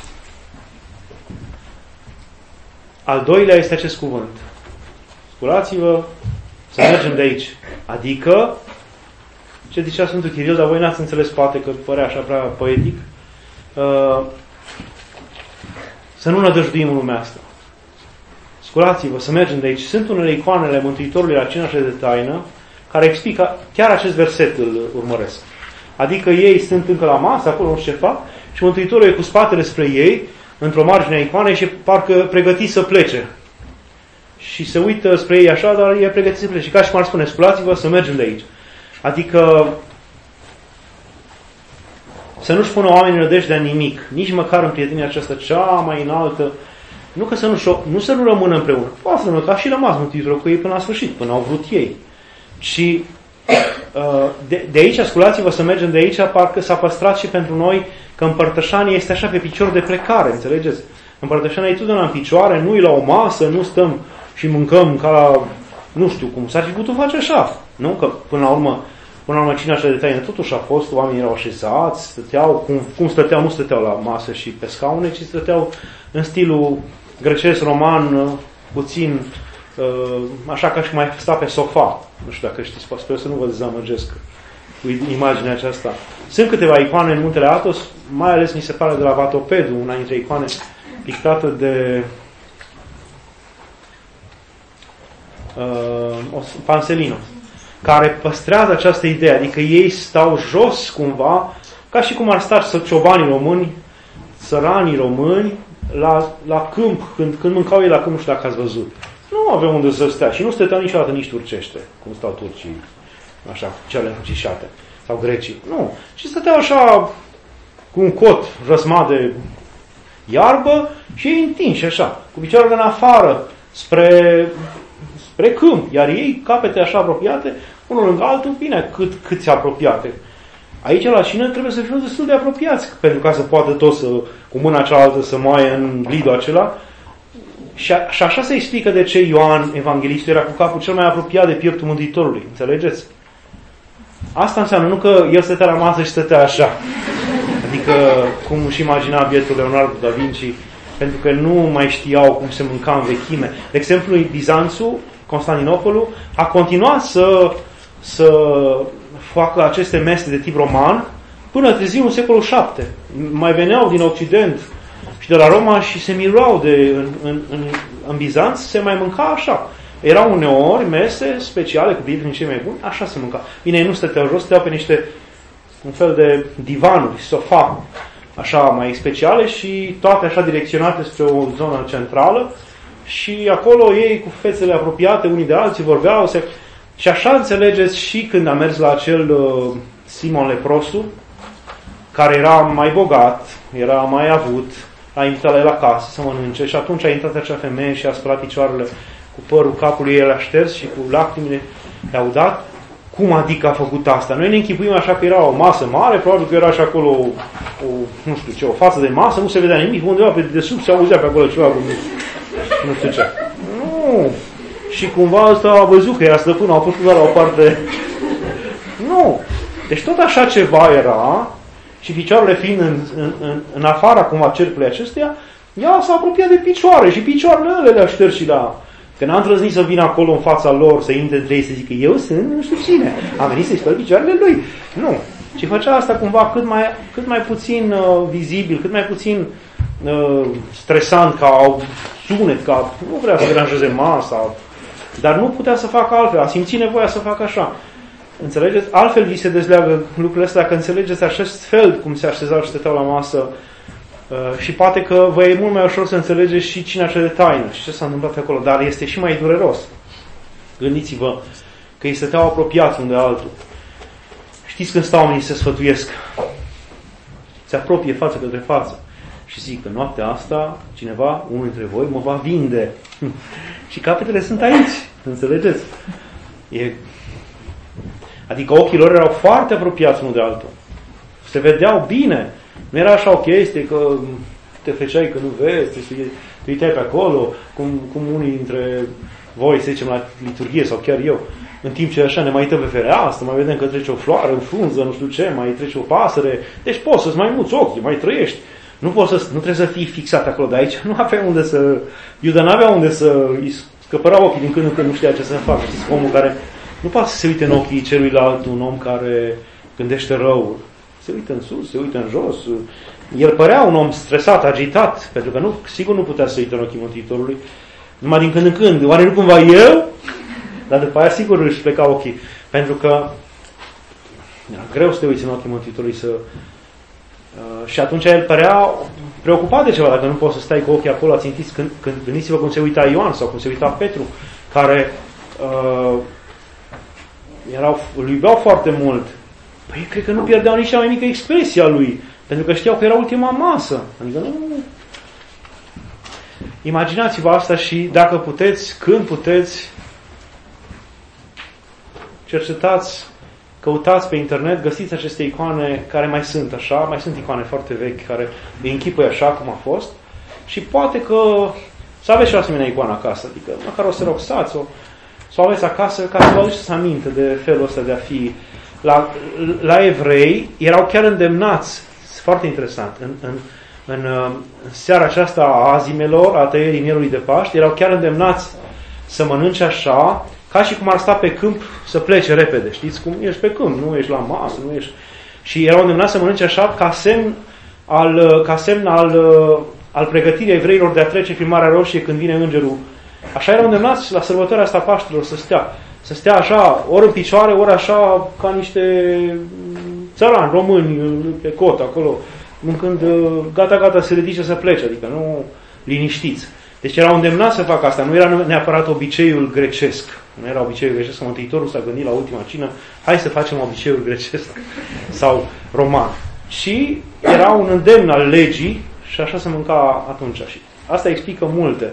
al doilea este acest cuvânt. Sculați-vă să mergem de aici. Adică, ce zicea Sfântul Chiril, dar voi n-ați înțeles poate că părea așa prea poetic, uh, să nu nădăjduim în lumea asta. Sculați-vă să mergem de aici. Sunt unele icoanele Mântuitorului la cina de taină care explică chiar acest verset îl urmăresc. Adică ei sunt încă la masă, acolo nu știu ce fac, și Mântuitorul e cu spatele spre ei, într-o margine a icoanei și parcă pregătit să plece. Și se uită spre ei așa, dar e pregătit să plece. Și ca și cum ar spune, sculați-vă să mergem de aici. Adică să nu-și pună oamenii nădejdea în nimic, nici măcar în prietenia aceasta cea mai înaltă. Nu că să nu, nu să nu rămână împreună. Poate să rămână, că a și rămas Mântuitorul cu ei până la sfârșit, până au vrut ei. Și de, de aici, ascultați-vă să mergem de aici, parcă s-a păstrat și pentru noi că împărtășania este așa pe picior de plecare, înțelegeți? Împărtășania e totdeauna în picioare, nu e la o masă, nu stăm și mâncăm ca la, nu știu cum, s-ar fi putut face așa, nu? Că până la urmă, până la urmă cina așa de taină totuși a fost, oamenii erau așezați, stăteau, cum, cum stăteau, nu stăteau la masă și pe scaune, ci stăteau în stilul grecesc-roman, puțin, așa ca și mai sta pe sofa. Nu știu dacă știți, sper să nu vă dezamăgesc cu imaginea aceasta. Sunt câteva icoane în Muntele Athos, mai ales mi se pare de la Vatopedu, una dintre icoane pictată de uh, Panselino, care păstrează această idee, adică ei stau jos cumva, ca și cum ar sta ciobanii români, săranii români, la, la câmp, când, când mâncau ei la câmp, nu știu dacă ați văzut. Nu aveau unde să stea și nu stăteau niciodată nici turcește, cum stau turcii, așa, cele încrucișate, sau grecii. Nu, și stăteau așa, cu un cot răsmat de iarbă și ei întinși așa, cu picioarele în afară, spre, spre câmp, iar ei, capete așa apropiate, unul lângă altul, bine, cât, câți apropiate. Aici, la cină, trebuie să fim destul de apropiați, pentru ca să poată toți, să, cu mâna cealaltă, să moaie în glidul acela. Și, a, și așa se explică de ce Ioan, evanghelistul, era cu capul cel mai apropiat de pieptul Mântuitorului. Înțelegeți? Asta înseamnă nu că el stătea la masă și stătea așa. Adică, cum își imagina bietul Leonardo da Vinci, pentru că nu mai știau cum se mânca în vechime. De exemplu, Bizanțul, Constantinopolul, a continuat să, să facă aceste mese de tip roman până târziu în secolul șapte. Mai veneau din Occident și de la Roma și se miruau de, în, în, în, în Bizanț, se mai mânca așa. Erau uneori mese speciale cu bibli cei mai buni, așa se mânca. Bine, ei nu stăteau jos, stăteau pe niște un fel de divanuri, sofa, așa mai speciale și toate așa direcționate spre o zonă centrală și acolo ei cu fețele apropiate unii de alții vorbeau se... și așa înțelegeți și când a mers la acel uh, Simon Leprosul, care era mai bogat, era mai avut, a invitat la el acasă să mănânce și atunci a intrat acea femeie și a spălat picioarele cu părul capului, el a șters și cu lacrimile le-au dat. Cum adică a făcut asta? Noi ne închipuim așa că era o masă mare, probabil că era și acolo o, o nu știu ce, o față de masă, nu se vedea nimic, undeva pe desubt se auzea pe acolo ceva cu nu știu ce. Nu! Și cumva ăsta a văzut că era stăpân, au fost doar la o parte. Nu! Deci tot așa ceva era și picioarele fiind în, în, în, în afara cumva cercului acesteia, ea s-a apropiat de picioare și picioarele ăle le-a șters și la... Că n-a îndrăznit să vină acolo în fața lor, să intre între ei, să zică eu sunt nu știu cine. Am venit să-i spăl picioarele lui. Nu. Și făcea asta cumva cât mai, cât mai puțin uh, vizibil, cât mai puțin uh, stresant ca sunet, ca nu vrea să deranjeze masa, dar nu putea să facă altfel. A simțit nevoia să facă așa. Înțelegeți? Altfel vi se dezleagă lucrurile astea, dacă înțelegeți acest fel cum se așezau și stăteau la masă. Uh, și poate că vă e mult mai ușor să înțelegeți și cina cea de taină și ce s-a întâmplat acolo, dar este și mai dureros. Gândiți-vă că ei stăteau apropiați unde altul. Știți când stau oamenii se sfătuiesc? Se apropie față către față și zic că noaptea asta cineva, unul dintre voi, mă va vinde. Și capetele sunt aici, înțelegeți? E... Adică ochii lor erau foarte apropiați unul de altul. Se vedeau bine. Nu era așa o chestie că te feceai că nu vezi, te uitai pe acolo, cum, cum unii dintre voi, să zicem, la liturghie sau chiar eu, în timp ce așa ne mai uităm pe fereastră, mai vedem că trece o floare în frunză, nu știu ce, mai trece o pasăre, deci poți să-ți mai muți ochii, mai trăiești. Nu poți să, nu trebuie să fii fixat acolo, de aici nu avea unde să, Iuda n-avea unde să îi scăpăra ochii din când în când, nu știa ce să facă. Știți, omul care nu poate să se uite în ochii celuilalt, un om care gândește răul. Se uită în sus, se uită în jos. El părea un om stresat, agitat, pentru că nu, sigur nu putea să se uite în ochii Mântuitorului, numai din când în când. Oare nu cumva eu? Dar după aia sigur își pleca ochii, pentru că era greu să te uiți în ochii Mântuitorului să... Uh, și atunci el părea preocupat de ceva, dacă nu poți să stai cu ochii acolo ațintiți. Când, când gândiți-vă cum se uita Ioan sau cum se uita Petru, care uh, erau, îl iubeau foarte mult. Păi cred că nu pierdeau nici cea mai mică expresie a lui, pentru că știau că era ultima masă. Adică nu... Imaginați-vă asta și dacă puteți, când puteți, cercetați, căutați pe internet, găsiți aceste icoane care mai sunt așa, mai sunt icoane foarte vechi care îi închipui așa cum a fost și poate că să aveți și o asemenea icoană acasă, adică măcar o seroxați o, să o aveți acasă ca să vă aduceți aminte de felul ăsta de a fi. La, la evrei erau chiar îndemnați, foarte interesant, în, în, în, în seara aceasta a azimelor, a tăierii mielului de Paști, erau chiar îndemnați să mănânce așa, ca și cum ar sta pe câmp să plece repede. Știți cum ești pe câmp, nu ești la masă, nu ești... Și erau îndemnați să mănânce așa ca semn al, ca semn al, al pregătirii evreilor de a trece prin Marea Roșie când vine îngerul. Așa erau îndemnați la sărbătoarea asta Paștelor să stea. Să stea așa, ori în picioare, ori așa ca niște țărani români pe cot acolo, mâncând gata, gata, să ridice să plece, adică nu liniștiți. Deci erau îndemnați să facă asta, nu era neapărat obiceiul grecesc. Nu era obiceiul grecesc, că Mântuitorul s-a gândit la ultima cină, hai să facem obiceiul grecesc sau roman. Și era un îndemn al legii și așa se mânca atunci. Și asta explică multe.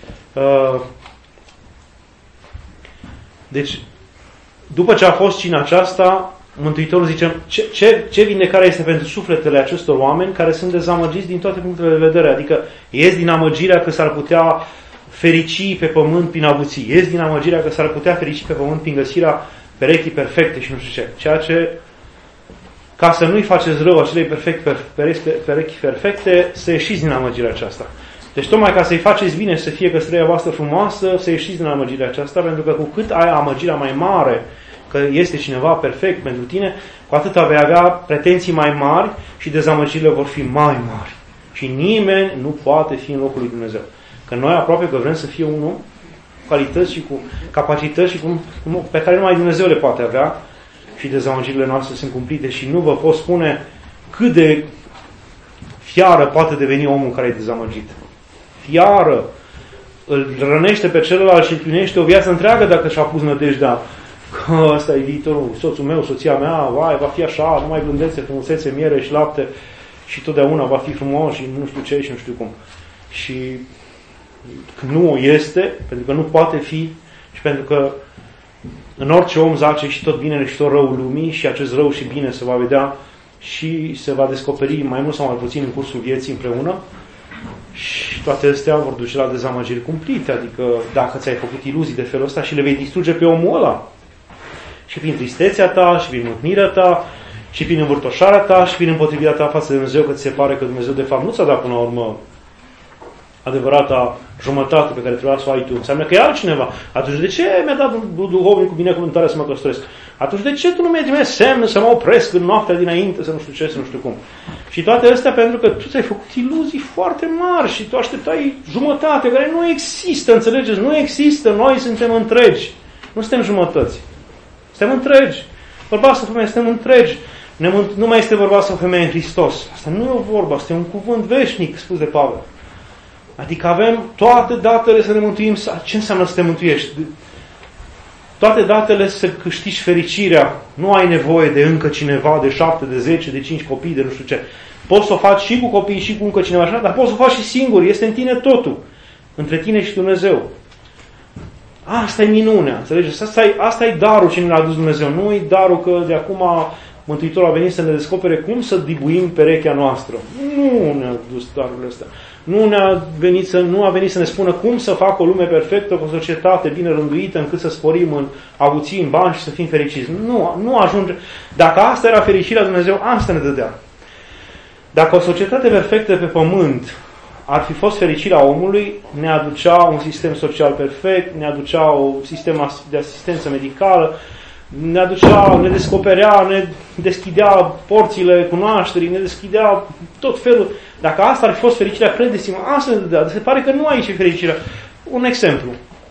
Deci, după ce a fost cina aceasta, Mântuitorul zice, ce, ce, ce vindecare este pentru sufletele acestor oameni care sunt dezamăgiți din toate punctele de vedere. Adică ies din amăgirea că s-ar putea ferici pe pământ prin avuții, ies din amăgirea că s-ar putea ferici pe pământ prin găsirea perechii perfecte și nu știu ce. Ceea ce, ca să nu-i faceți rău acelei perfect, perechi, perechi perfecte, să ieșiți din amăgirea aceasta. Deci tocmai ca să-i faceți bine să fie căsătoria voastră frumoasă, să ieșiți din amăgirea aceasta, pentru că cu cât ai amăgirea mai mare, că este cineva perfect pentru tine, cu atât vei avea pretenții mai mari și dezamăgirile vor fi mai mari. Și nimeni nu poate fi în locul lui Dumnezeu. Că noi aproape că vrem să fie un om cu calități și cu capacități și cu, pe care numai Dumnezeu le poate avea și dezamăgirile noastre sunt cumplite și nu vă pot spune cât de fiară poate deveni omul care e dezamăgit. Fiară îl rănește pe celălalt și îl plinește o viață întreagă dacă și-a pus nădejdea că ăsta e viitorul, soțul meu, soția mea, vai, va fi așa, numai blândețe, frumusețe, miere și lapte și totdeauna va fi frumos și nu știu ce și nu știu cum. Și nu este, pentru că nu poate fi și pentru că în orice om zace și tot binele și tot răul lumii și acest rău și bine se va vedea și se va descoperi mai mult sau mai puțin în cursul vieții împreună și toate astea vor duce la dezamăgiri cumplite, adică dacă ți-ai făcut iluzii de felul ăsta și le vei distruge pe omul ăla și prin tristețea ta și prin mâhnirea ta și prin învârtoșarea ta și prin împotrivirea ta față de Dumnezeu, că ți se pare că Dumnezeu de fapt nu ți-a dat până la urmă adevărata jumătate pe care trebuia să o ai tu. Înseamnă că e altcineva. Atunci de ce mi-a dat duhovnicul binecuvântare să mă căsătoresc? Atunci de ce tu nu mi-ai trimis semn să mă opresc în noaptea dinainte, să nu știu ce, să nu știu cum? Și toate astea pentru că tu ți-ai făcut iluzii foarte mari și tu așteptai jumătate care nu există, înțelegeți? Nu există. Noi suntem întregi. Nu suntem jumătăți. Suntem întregi. Bărbați sau femeie, suntem întregi. Nu mai este bărbat sau femeie în Hristos. Asta nu e o vorbă, asta e un cuvânt veșnic spus de Pavel. Adică avem toate datele să ne mântuim. Ce înseamnă să te mântuiești? Toate datele să câștigi fericirea. Nu ai nevoie de încă cineva, de șapte, de zece, de cinci copii, de nu știu ce. Poți să o faci și cu copii și cu încă cineva așa, dar poți să o faci și singur. Este în tine totul. Între tine și Dumnezeu. Asta e minunea. Înțelegeți? Asta e, asta e darul ce ne-a adus Dumnezeu. Nu e darul că de acum Mântuitorul a venit să ne descopere cum să dibuim perechea noastră. Nu ne-a dus darurile astea. Nu, ne-a venit să, nu a venit să ne spună cum să facă o lume perfectă, cu o societate bine rânduită, încât să sporim în avuții, în bani și să fim fericiți. Nu, nu ajunge. Dacă asta era fericirea, Dumnezeu asta ne dădea. Dacă o societate perfectă pe pământ ar fi fost fericirea omului, ne aducea un sistem social perfect, ne aducea un sistem de asistență medicală, ne aducea, ne descoperea, ne deschidea porțile cunoașterii, ne deschidea tot felul. Dacă asta ar fi fost fericirea, credeți-mă, asta ne dădea. Se pare că nu aici e fericirea. Un exemplu.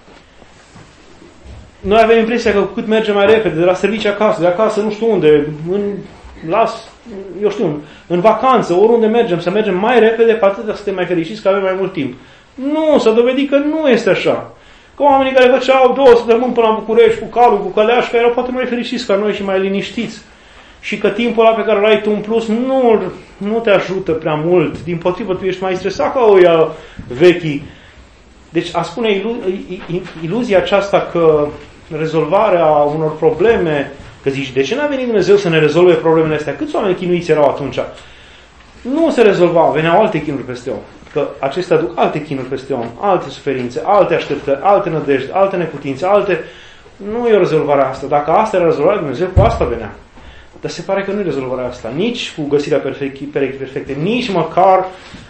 Noi avem impresia că cu cât mergem mai repede, de la serviciu acasă, de acasă nu știu unde, în, las, eu știu, în vacanță, oriunde mergem, să mergem mai repede, cu atât suntem mai fericiți că avem mai mult timp. Nu, s-a dovedit că nu este așa. Că oamenii care făceau două săptămâni până la București cu calul, cu căleașca, erau poate mai fericiți ca noi și mai liniștiți. Și că timpul ăla pe care l-ai tu în plus nu, nu te ajută prea mult. Dimpotrivă, tu ești mai stresat ca oia vechii. Deci a spune ilu, iluzia aceasta că rezolvarea unor probleme, că zici, de ce n-a venit Dumnezeu să ne rezolve problemele astea? Câți oameni chinuiți erau atunci? Nu se rezolva, veneau alte chinuri peste om. Că acestea aduc alte chinuri peste om, alte suferințe, alte așteptări, alte nădejde, alte neputințe, alte... Nu e o rezolvare asta. Dacă asta era rezolvarea, Dumnezeu cu asta venea. Dar se pare că nu e rezolvarea asta. Nici cu găsirea perfecte, perfecte, nici măcar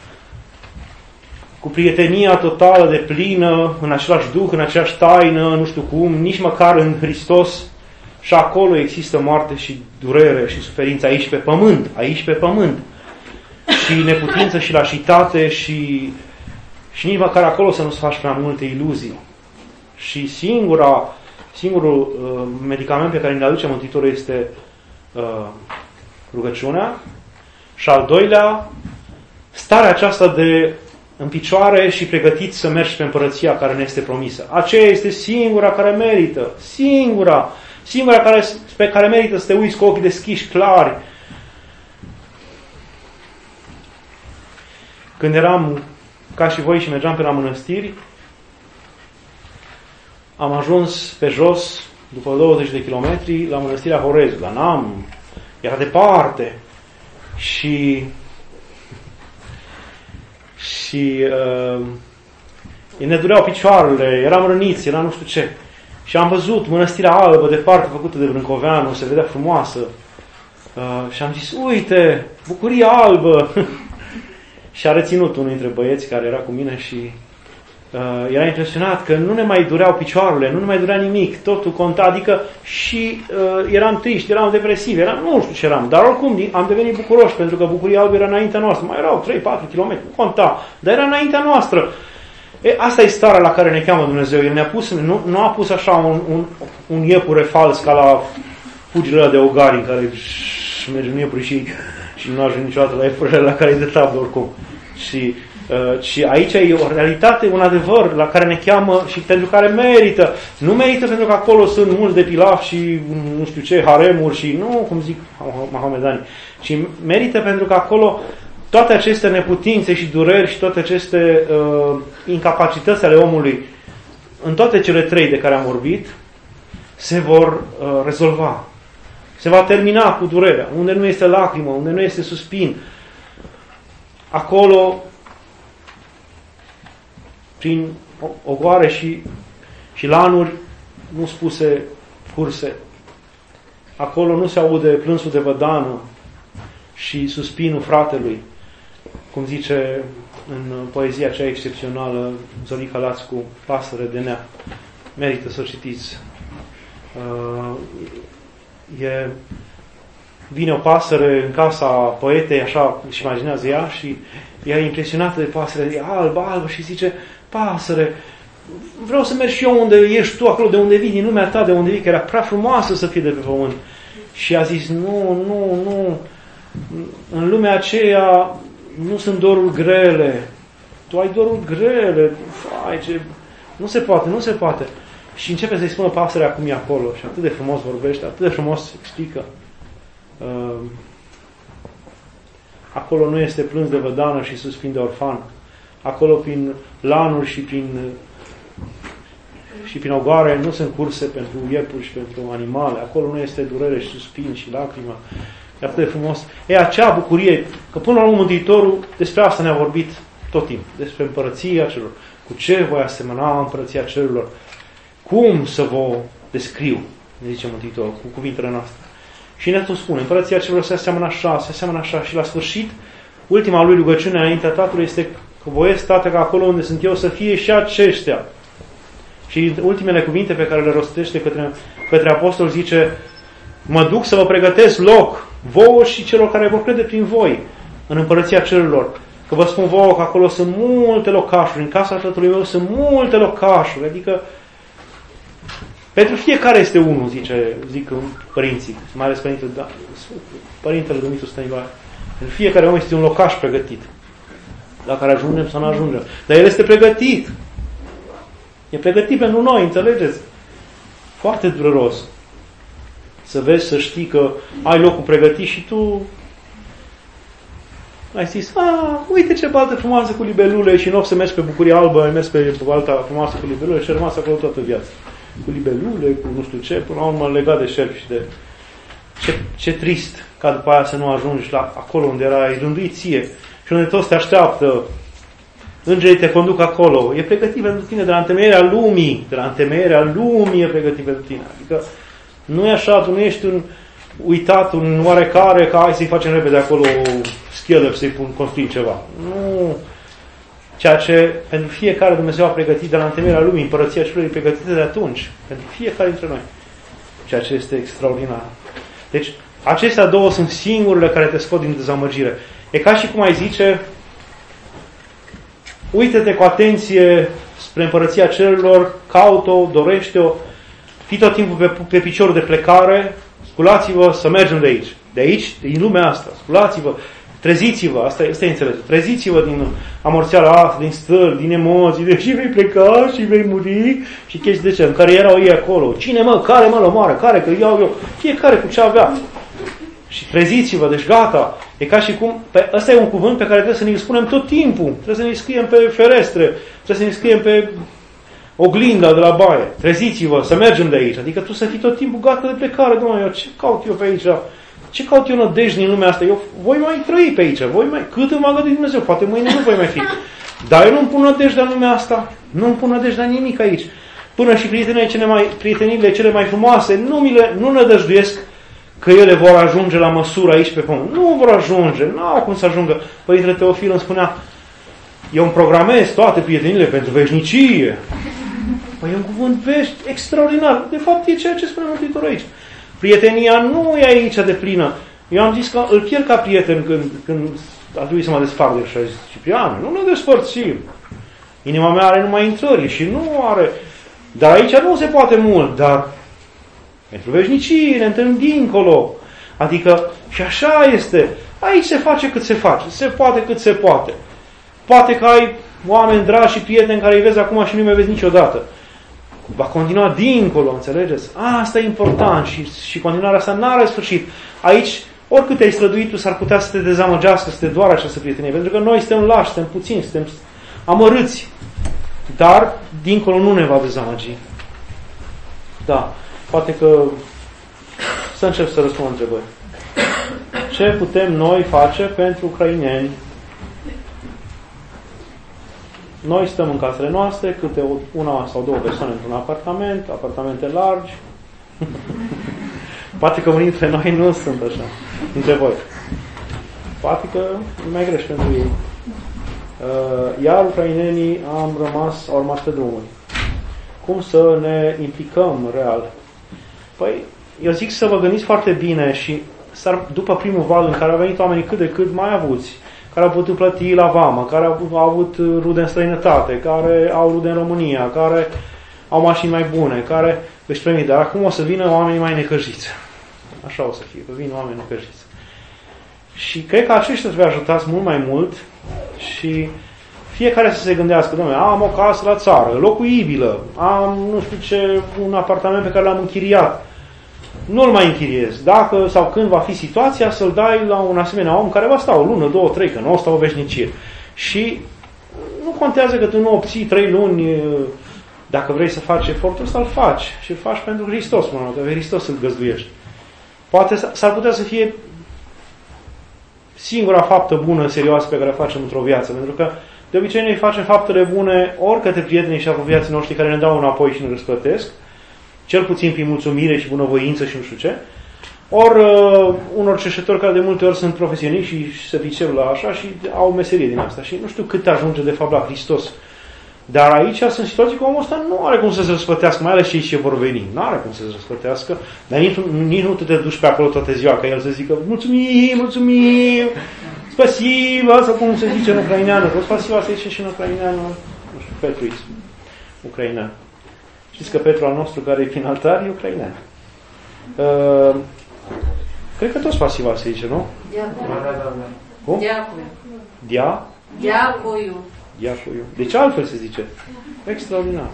cu prietenia totală de plină, în același duh, în aceeași taină, nu știu cum, nici măcar în Hristos. Și acolo există moarte și durere și suferință aici pe pământ, aici pe pământ. Și neputință și lașitate și, și nici măcar acolo să nu-ți faci prea multe iluzii. Și singura, singurul uh, medicament pe care ne aduce Mântuitorul este uh, rugăciunea. Și al doilea, starea aceasta de în picioare și pregătit să mergi pe împărăția care ne este promisă. Aceea este singura care merită. Singura. Singura care, pe care merită să te uiți cu ochii deschiși, clari. Când eram ca și voi și mergeam pe la mănăstiri, am ajuns pe jos, după douăzeci de kilometri, la mănăstirea Horezu. Dar n-am, era departe. Și și uh, ne dureau picioarele, eram răniți, eram nu știu ce. Și am văzut mănăstirea albă, departe, făcută de Brâncoveanu, se vedea frumoasă. Uh, și am zis, uite, bucuria albă! Și a reținut unul dintre băieți care era cu mine și uh, era impresionat că nu ne mai dureau picioarele, nu ne mai durea nimic, totul conta, adică și uh, eram triști, eram depresivi, eram, nu știu ce eram, dar oricum am devenit bucuroși, pentru că bucuria albă era înaintea noastră, mai erau trei patru kilometri, nu conta, dar era înaintea noastră. E, asta e starea la care ne cheamă Dumnezeu. El ne-a pus, nu, nu a pus așa un, un, un iepure fals ca la fugile de ogari în care și merge un iepure și, și nu ajunge niciodată la iepurile la care e de tablă oricum. Și, uh, și aici e o realitate, un adevăr la care ne cheamă și pentru care merită. Nu merită pentru că acolo sunt mulți de pilaf și nu știu ce, haremuri și nu, cum zic mahamedanii, ci merită pentru că acolo toate aceste neputințe și dureri și toate aceste uh, incapacități ale omului, în toate cele trei de care am vorbit, se vor uh, rezolva. Se va termina cu durerea. Unde nu este lacrimă, unde nu este suspin, acolo, prin ogoare și, și lanuri nu spuse curse, acolo nu se aude plânsul de vădană și suspinul fratelui, cum zice în poezia aceea excepțională Zorica Laț cu Pasăre de nea. Merită să o citiți. Uh, e, vine o pasăre în casa poetei, așa își imaginează ea, și ea e impresionată de pasăre, e albă, albă, și zice, pasăre, vreau să merg și eu unde ești tu, acolo de unde vii, din lumea ta, de unde vii, că era prea frumoasă să fie de pe pământ. Și a zis, nu, nu, nu, în lumea aceea nu sunt doruri grele. Tu ai doruri grele. Fai, ce... Nu se poate, nu se poate. Și începe să-i spună pasărea cum e acolo. Și atât de frumos vorbește, atât de frumos explică. Uh, acolo nu este plâns de vădană și suspin de orfan. Acolo prin lanuri și prin și prin ogoare nu sunt curse pentru iepuri și pentru animale. Acolo nu este durere și suspin și lacrimă. E atât de frumos. E acea bucurie, că până la urmă Mântuitorul despre asta ne-a vorbit tot timpul. Despre împărăția celor. Cu ce voi asemăna împărăția cerurilor? Cum să vă descriu, ne zice Mântuitorul, cu cuvintele noastre. Și ne tot spune, împărăția cerurilor se aseamănă așa, se aseamănă așa. Și la sfârșit, ultima lui rugăciune înaintea Tatălui este că voiesc, Tată, că acolo unde sunt eu să fie și aceștia. Și ultimele cuvinte pe care le rostește către, către apostol zice, mă duc să vă pregătesc loc, vouă și celor care vor crede prin voi, în împărăția cerurilor. Că vă spun vouă că acolo sunt multe locașuri, în casa Tatălui meu sunt multe locașuri, adică pentru fiecare este unul, zice, zic părinții, mai ales părintele, da, părintele Dumitru Stăniloae. Pentru fiecare om este un locaș pregătit, la care ajungem sau nu ajungem. Dar el este pregătit. E pregătit pentru noi, înțelegeți? Foarte dureros. Să vezi, să știi că ai locul pregătit și tu ai zis, a, uite ce baltă frumoasă cu libelule și în loc să mergi pe Bucuria Albă, ai mers pe balta frumoasă cu libelule și ai rămas acolo toată viața. Cu libelule, cu nu știu ce, până la urmă legat de șerpi și de... Ce, ce trist ca după aia să nu ajungi la acolo unde erai rânduit ție și unde toți te așteaptă. Îngerii te conduc acolo. E pregătit pentru tine de la întemeierea lumii. De la întemeierea lumii e pregătit pentru tine. Adică nu e așa, tu nu ești un uitat, un oarecare, că hai să-i facem repede acolo o schelă să-i pun, construim ceva. Nu. Ceea ce pentru fiecare Dumnezeu a pregătit de la întemeierea lumii, împărăția celor e pregătită de atunci. Pentru fiecare dintre noi. Ceea ce este extraordinar. Deci, acestea două sunt singurele care te scot din dezamăgire. E ca și cum ai zice, uită-te cu atenție spre împărăția cerurilor, caut-o, dorește-o, fii tot timpul pe, pe picior de plecare, sculați-vă să mergem de aici. De aici, din lumea asta, sculați-vă, treziți-vă, asta este înțeles, treziți-vă din amorțeala asta, din stări, din emoții, de și vei pleca și vei muri și chestii de ce, în care erau ei acolo. Cine mă, care mă omoară, care, că iau eu, fiecare cu ce avea. Și treziți-vă, deci gata. E ca și cum, pe, ăsta e un cuvânt pe care trebuie să ne-l spunem tot timpul. Trebuie să ne scriem pe ferestre, trebuie să ne scriem pe oglinda de la baie. Treziți-vă, să mergem de aici. Adică tu să fii tot timpul gata de plecare. Doamne, ce caut eu pe aici? Ce caut eu nădejde în lumea asta? Eu voi mai trăi pe aici. Voi mai, cât îmi va gădi Dumnezeu? Poate mâine nu voi mai fi. Dar eu nu-mi pun nădejde în lumea asta. Nu-mi pun nădejde în nimic aici. Până și prietenile cele mai, prieteniile cele mai frumoase nu, mi le, nu nădăjduiesc că ele vor ajunge la măsură aici pe pământ. Nu vor ajunge, n-au cum să ajungă. Părintele Teofil îmi spunea, eu îmi programez toate prietenile pentru veșnicie. Păi e un cuvânt vești extraordinar. De fapt e ceea ce spune Mântuitorul aici. Prietenia nu e aici de plină. Eu am zis că îl pierd ca prieten când, când ar trebui să mă desfac de și a zis, Ciprian, nu ne despărțim. Inima mea are numai intrări și nu are... Dar aici nu se poate mult, dar pentru veșnicie ne întâlnim dincolo. Adică, și așa este. Aici se face cât se face. Se poate cât se poate. Poate că ai oameni dragi și prieteni care îi vezi acum și nu mai vezi niciodată. Va continua dincolo, înțelegeți? Asta e important și, și continuarea asta n-are sfârșit. Aici, oricât te-ai străduit, tu s-ar putea să te dezamăgească, să te doară această prietenie. Pentru că noi suntem lași, suntem puțini, suntem amărâți. Dar, dincolo nu ne va dezamăgi. Da. Poate că să încep să răspund întrebări. Ce putem noi face pentru ucraineni? Noi stăm în casele noastre, câte una sau două persoane într-un apartament, apartamente largi. Poate că unii dintre noi nu sunt așa, dintre voi. Poate că e mai greș pentru ei. Iar ucrainenii am rămas, au rămas pe drumuri. Cum să ne implicăm real? Păi, eu zic să vă gândiți foarte bine și după primul val în care au venit oamenii cât de cât mai avuți, care au putut plăti la vamă, care au avut rude în străinătate, care au rude în România, care au mașini mai bune, care își permit. Dar acum o să vină oamenii mai necăjiți. Așa o să fie, că vin oameni necăjiți. Și cred că aceștia trebuie ajutați mult mai mult și fiecare să se gândească, dom'le, am o casă la țară, locuibilă, am nu știu ce, un apartament pe care l-am închiriat. Nu-l mai închiriez. Dacă sau când va fi situația, să-l dai la un asemenea om care va sta o lună, două, trei, că nu o sta o veșnicie. Și nu contează că tu nu obții trei luni Dacă vrei să faci efortul ăsta, îl faci. Și îl faci pentru Hristos, mă rog, că Hristos îl găzduiești. Poate s-ar putea să fie singura faptă bună, serioasă pe care o facem într-o viață. Pentru că de obicei noi facem faptele bune ori către prietenii și apropiații noștri care ne dau înapoi și ne răsplătesc, cel puțin prin mulțumire și bunăvoință și nu știu ce, ori uh, unor cerșetori care de multe ori sunt profesioniști și se pricep la așa și au o meserie din asta. Și nu știu cât ajunge de fapt la Hristos. Dar aici sunt situații că omul ăsta nu are cum să se răspătească, mai ales cei ce vor veni. Nu are cum să se răspătească, dar nici, nici nu te duci pe acolo toată ziua ca el să zică mulțumim, mulțumim, spasiva, sau cum se zice în ucraineană. Că spasiva se zice și în ucraineană, nu știu, Petruism, ucrainean. Știți că Petru al nostru care e prin altar e ucrainean. Uh, cred că tot spasiva se zice, nu? Diacoiu. Cum? Diacoiu. Dia? Diacoiu. Diacoiu. Deci altfel se zice. Extraordinar.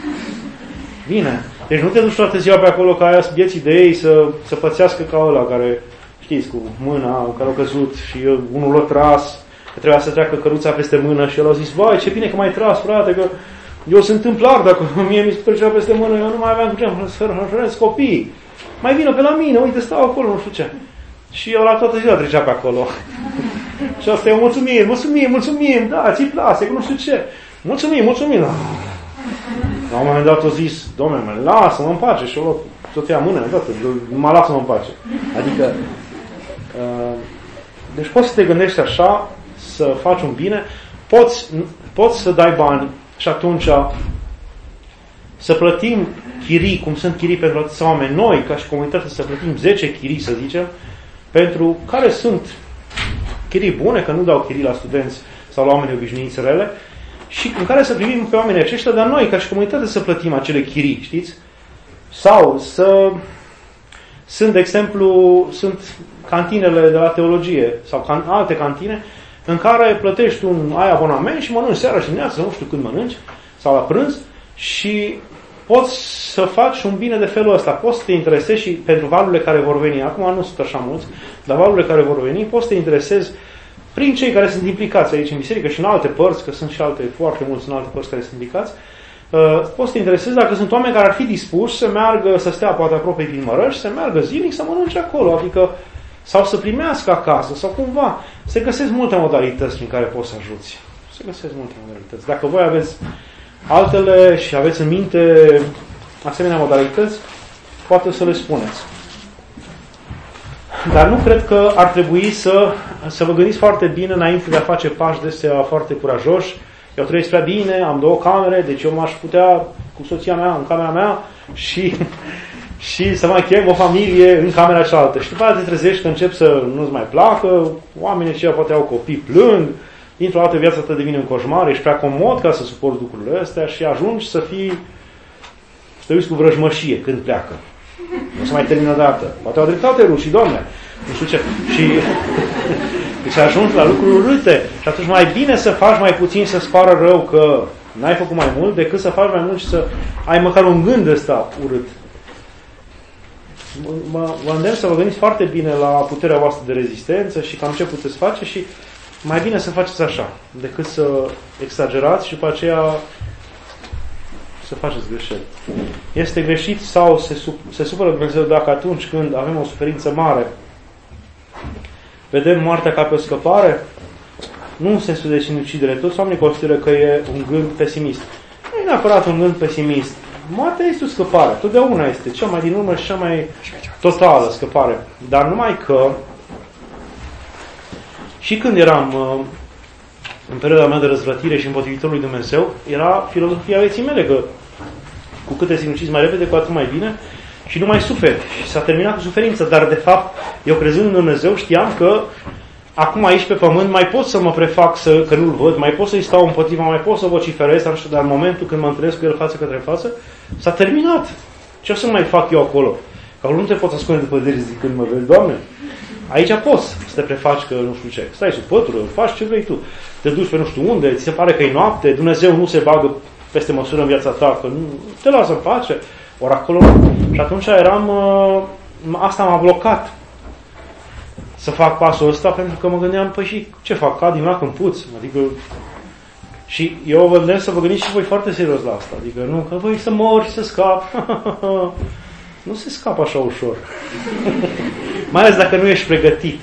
Bine. Deci nu te duci toată ziua pe acolo ca aia vieții de ei să, să pățească ca ăla care, știți, cu mâna, care a căzut și unul l-a tras, că trebuia să treacă căruța peste mână și el a zis, vai, ce bine că m-ai tras, frate, că eu sunt tâmplar, dacă mie mi se trecea peste mână, eu nu mai aveam cu ce să hărănesc copiii. Mai vină pe la mine, uite, stau acolo, nu știu ce. Și eu la toată ziua trecea pe acolo. Și asta e mulțumim, mulțumim, mulțumim, da, ți-i place, nu știu ce. Mulțumim, mulțumim. La un moment dat a zis, Doamne, mă, lasă-mă în pace. Și eu luat soția mână, dată, mă lasă-mă în pace. Adică, uh, deci poți să te gândești așa, să faci un bine, poți, poți să dai bani și atunci să plătim chirii, cum sunt chirii pentru atâția oameni, noi, ca și comunitate, să plătim zece chirii, să zicem, pentru care sunt chirii bune, că nu dau chirii la studenți sau la oameni obișnuiți rele, și în care să primim pe oamenii aceștia, dar noi, ca și comunitate, să plătim acele chirii, știți? Sau să... Sunt, de exemplu, sunt cantinele de la teologie sau can, alte cantine în care plătești un ai abonament și mănânci seara și dimineața, nu știu când mănânci, sau la prânz, și poți să faci un bine de felul ăsta. Poți să te interesezi și pentru valurile care vor veni. Acum nu sunt așa mulți, dar valurile care vor veni, poți să te interesezi prin cei care sunt implicați aici în biserică și în alte părți, că sunt și alte, foarte mulți în alte părți care sunt implicați. Poți să te interesezi dacă sunt oameni care ar fi dispuși să meargă, să stea poate aproape din Mărăș, să meargă zilnic, să mănânce acolo, adică sau să primească acasă, sau cumva. Se găsesc multe modalități prin care poți să ajuți. Se găsesc multe modalități. Dacă voi aveți altele și aveți în minte asemenea modalități, poate să le spuneți. Dar nu cred că ar trebui să, să vă gândiți foarte bine înainte de a face pași de astea foarte curajoși. Eu trăiesc prea bine, am două camere, deci eu m-aș putea cu soția mea în camera mea și, și să mai chem o familie în camera cealaltă. Și după aceea te trezești că încep să nu-ți mai placă, oamenii aceia poate au copii, plâng, dintr-o dată viața ta devine un coșmar, ești prea comod ca să suporți lucrurile astea și ajungi să fii, să te uiți cu vrăjmășie când pleacă. Nu se mai termină dată. Poate au dreptate rușii, Doamne. Nu știu ce. Și deci ajungi la lucruri urâte. Și atunci mai bine să faci mai puțin să-ți pară rău că n-ai făcut mai mult, decât să faci mai mult și să ai măcar un gând ăsta urât. Mă, vă îndemn să vă gândiți foarte bine la puterea voastră de rezistență și cam ce puteți face și mai bine să faceți așa, decât să exagerați și după aceea să faceți greșeli. Este greșit sau se, se supără Dumnezeu dacă atunci când avem o suferință mare vedem moartea ca pe o scăpare? Nu în sensul de sinucidere. Toți oamenii consideră că e un gând pesimist. Nu e neapărat un gând pesimist. Moartea este o scăpare. Totdeauna este cea mai din urmă și cea mai totală scăpare. Dar numai că și când eram în perioada mea de răzvrătire și împotrivitor lui Dumnezeu, era filozofia vieții mele că cu cât te sinucizi mai repede, cu atât mai bine și nu mai suferi. Și s-a terminat cu suferință, dar de fapt, eu crezând în Dumnezeu, știam că acum aici pe pământ mai pot să mă prefac să, că nu-L văd, mai pot să-i stau împotriva, mai pot să vociferez, nu știu, dar în momentul când mă întâlnesc cu El față către față, s-a terminat. Ce o să mai fac eu acolo? Că nu te poți ascunde după deri zicând, mă vezi, Doamne? Aici poți să te prefaci că nu știu ce. Stai sub pătură, faci ce vrei tu. Te duci pe nu știu unde, ți se pare că e noapte, Dumnezeu nu se bagă peste măsură în viața ta, că nu, te lasă în pace. Ori acolo. Și atunci eram, asta m-a blocat să fac pasul ăsta, pentru că mă gândeam, păi și ce fac? Cad din lac în puț? Adică Și eu vă îndemn să vă gândiți și voi foarte serios la asta. Adică nu, că voi să mori și să scap. Nu se scapă așa ușor. Mai ales dacă nu ești pregătit.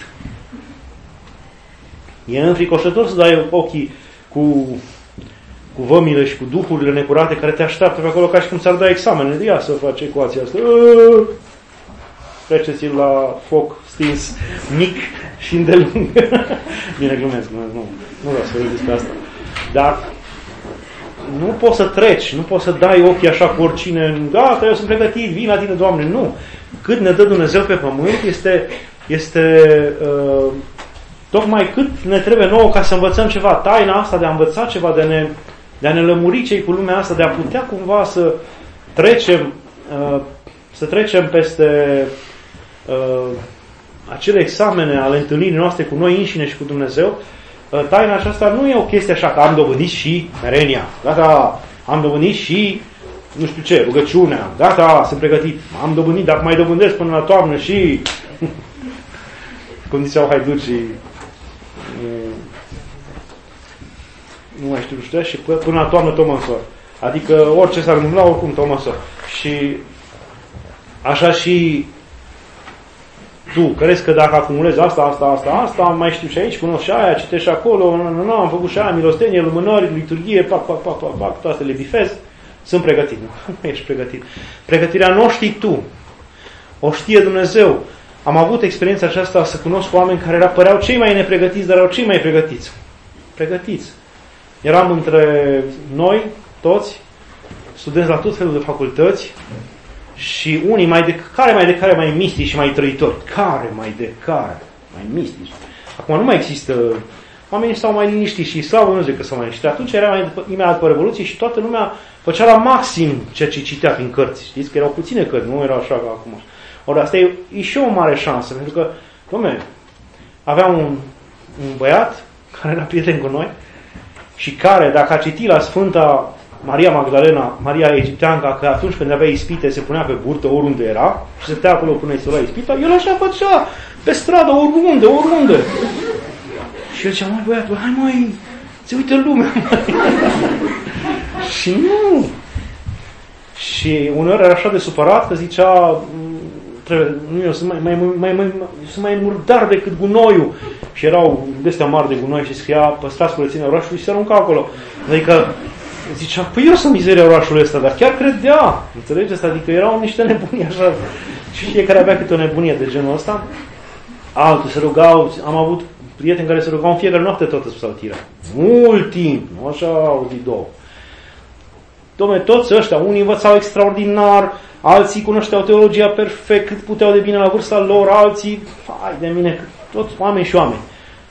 E înfricoșător să dai ochii cu, cu vămile și cu duhurile necurate care te așteaptă pe acolo ca și cum ți-ar da examenele. Ia să faci ecuația asta. Treceți-l la foc stins, mic și îndelung. Bine, glumesc, nu, nu, nu vreau să vorbesc despre asta. Dar nu poți să treci, nu poți să dai ochii așa cu oricine, gata, eu sunt pregătit, vin la tine, Doamne, nu. Cât ne dă Dumnezeu pe pământ este, este uh, tocmai cât ne trebuie nouă ca să învățăm ceva. Taina asta de a învăța ceva, de a ne, de a ne lămuri cei cu lumea asta, de a putea cumva să trecem, uh, să trecem peste uh, acele examene ale întâlnirii noastre cu noi înșine și cu Dumnezeu. Taina aceasta nu e o chestie așa că am dobândit și merenia, gata, am dobândit și nu știu ce, rugăciunea, gata, sunt pregătit, am dobândit, dacă mai dobândesc până la toamnă și cum ziceau haiducii, nu mai știu, nu știu, și până la toamnă tot măsor. Adică orice s-ar întâmpla, oricum tot măsor. Și așa și tu crezi că dacă acumulezi asta, asta, asta, asta, mai știu și aici, cunosc și aia, citești și acolo, nu, nu, nu, am făcut și aia, milostenie, lumânări, liturghie, pac, pac, pac, pac, pac, toate le bifez, sunt pregătit. Nu, nu ești pregătit. Pregătirea nu o știi tu, o știe Dumnezeu. Am avut experiența aceasta să cunosc oameni care păreau cei mai nepregătiți, dar erau cei mai pregătiți. Pregătiți. Eram între noi, toți, studenți la tot felul de facultăți, și unii mai de care, mai de care, mai mistici și mai trăitori. Care, mai de care, mai mistici. Acum nu mai există, oamenii s-au mai liniștit și slavă Dumnezeu că s-au mai liniștit. Atunci era mai după, imediat după Revoluție și toată lumea făcea la maxim ceea ce citea prin cărți. Știți că erau puține cărți, nu era așa ca acum. Ori asta e, e și o mare șansă, pentru că, dom'le, aveam un, un băiat care era prieten cu noi și care, dacă a citit la Sfânta Maria Magdalena, Maria Egipteanca, că atunci când avea ispite se punea pe burtă oriunde era și se stătea acolo până îi se lua ispita, el așa făcea, pe stradă, oriunde, oriunde. Și el zicea, măi băiatul, hai măi, se uită lumea, măi. Și nu. Și uneori era așa de supărat că zicea, trebuie, nu, eu sunt mai, mai, mai, mai, sunt mai murdar decât gunoiul. Și erau de-astea mari de gunoi și scria, păstrați curățenia orașului și se arunca acolo. Adică zicea, păi eu sunt mizeria orașului ăsta, dar chiar credea. Înțelegeți? Adică erau niște nebunii așa. Și fiecare avea câte o nebunie de genul ăsta. Altul se rugau, am avut prieteni care se rugau în fiecare noapte toată psaltirea. Mult timp, nu așa o zi, două. Dom'le, toți ăștia, unii învățau extraordinar, alții cunoșteau teologia perfect, cât puteau de bine la vârsta lor, alții, hai de mine, toți oameni și oameni.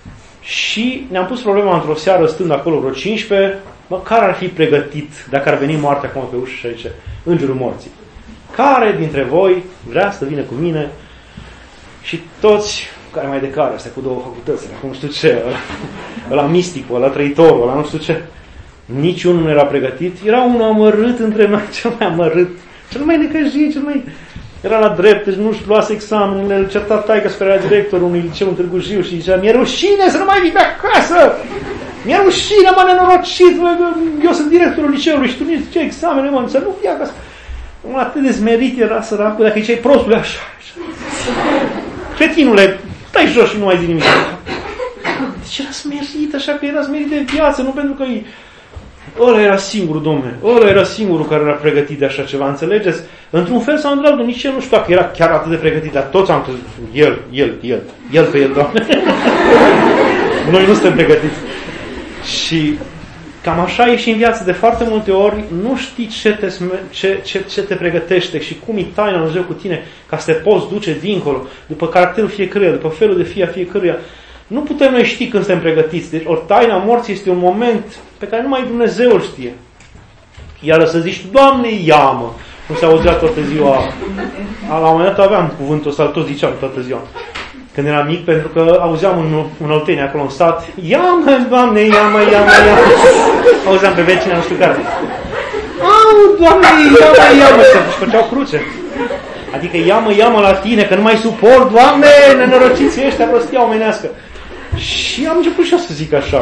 Și ne-am pus problema într-o seară, stând acolo vreo cincisprezece, mă, care ar fi pregătit dacă ar veni moartea acum pe ușă și aici, îngerul morții? Care dintre voi vrea să vină cu mine? Și toți, care mai de care, astea cu două facultăți, acum nu știu ce, ăla, ăla misticul, ăla trăitorul, ăla nu știu ce. Niciunul nu era pregătit. Era unul amărât între noi, cel mai amărât, cel mai necăjit, cel mai... Era la drept, deci nu-și luase examenele, îl certa taică spre era directorul unui liceu în Târgu Jiu și zicea, mi-e rușine să nu mai vii pe acasă! Mi-e rușine, mă, nenorocit, mă, eu sunt directorul liceului și tu nu ce examene, mă, să nu fii acasă. Atât de smerit era săracul, dacă ziceai prostule, așa, așa. Cretinule, stai jos și nu mai zi nimic. Deci era smerit, așa că era smerit de viață, nu pentru că e... Ăla era singurul, domne, ăla era singurul care era pregătit de așa ceva, înțelegeți? Într-un fel sau într-altul, nici el nu știu dacă era chiar atât de pregătit, dar toți am crezut, el, el, el, el pe el, Doamne. Noi nu suntem pregătiți. Și cam așa e și în viață, de foarte multe ori nu știi ce te, ce, ce, ce te pregătește și cum e taina Lui Dumnezeu cu tine ca să te poți duce dincolo, după caracterul fiecăruia, după felul de fie a fiecăruia. Nu putem noi ști când suntem pregătiți. Deci ori taina morții este un moment pe care numai Dumnezeu îl știe. Iar să zici, Doamne, ia-mă! Nu se auzea toată ziua. La un moment dat aveam cuvântul ăsta, tot ziceam toată ziua. Când eram mic, pentru că auzeam în, în Oltenia, acolo în sat, ia-mă, Doamne, ia-mă, ia-mă, ia-mă. Auzeam pe vecina, nu știu care. Au, Doamne, ia-mă, ia-mă, să-și făceau cruce. Adică ia-mă, ia-mă la tine, că nu mai suport, Doamne, nenorociții ăștia, prostia omenească. Și am început și eu să zic așa.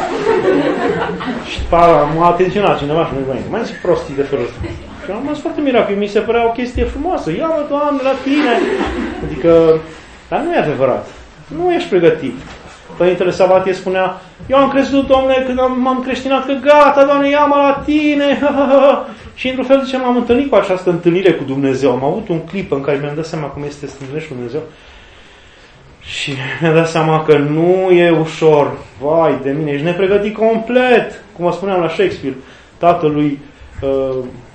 Și m-a atenționat cineva și nu mai zic prostii de felul ăsta. Și am rămas foarte mirat, că mi se părea o chestie frumoasă. Ia-mă, Doamne, la tine! Adică, dar nu e adevărat. Nu ești pregătit. Părintele Sabatie spunea, eu am crezut, Domnule, când am, m-am creștinat, că gata, Doamne, ia-mă la tine! Și într-un fel, zice, m-am întâlnit cu această întâlnire cu Dumnezeu. Am avut un clip în care mi-am dat seama cum este să întâlnești cu Dumnezeu. Și mi-am dat seama că nu e ușor. Vai de mine, ești nepregătit complet. Cum vă spuneam la Shakespeare, tatălui uh,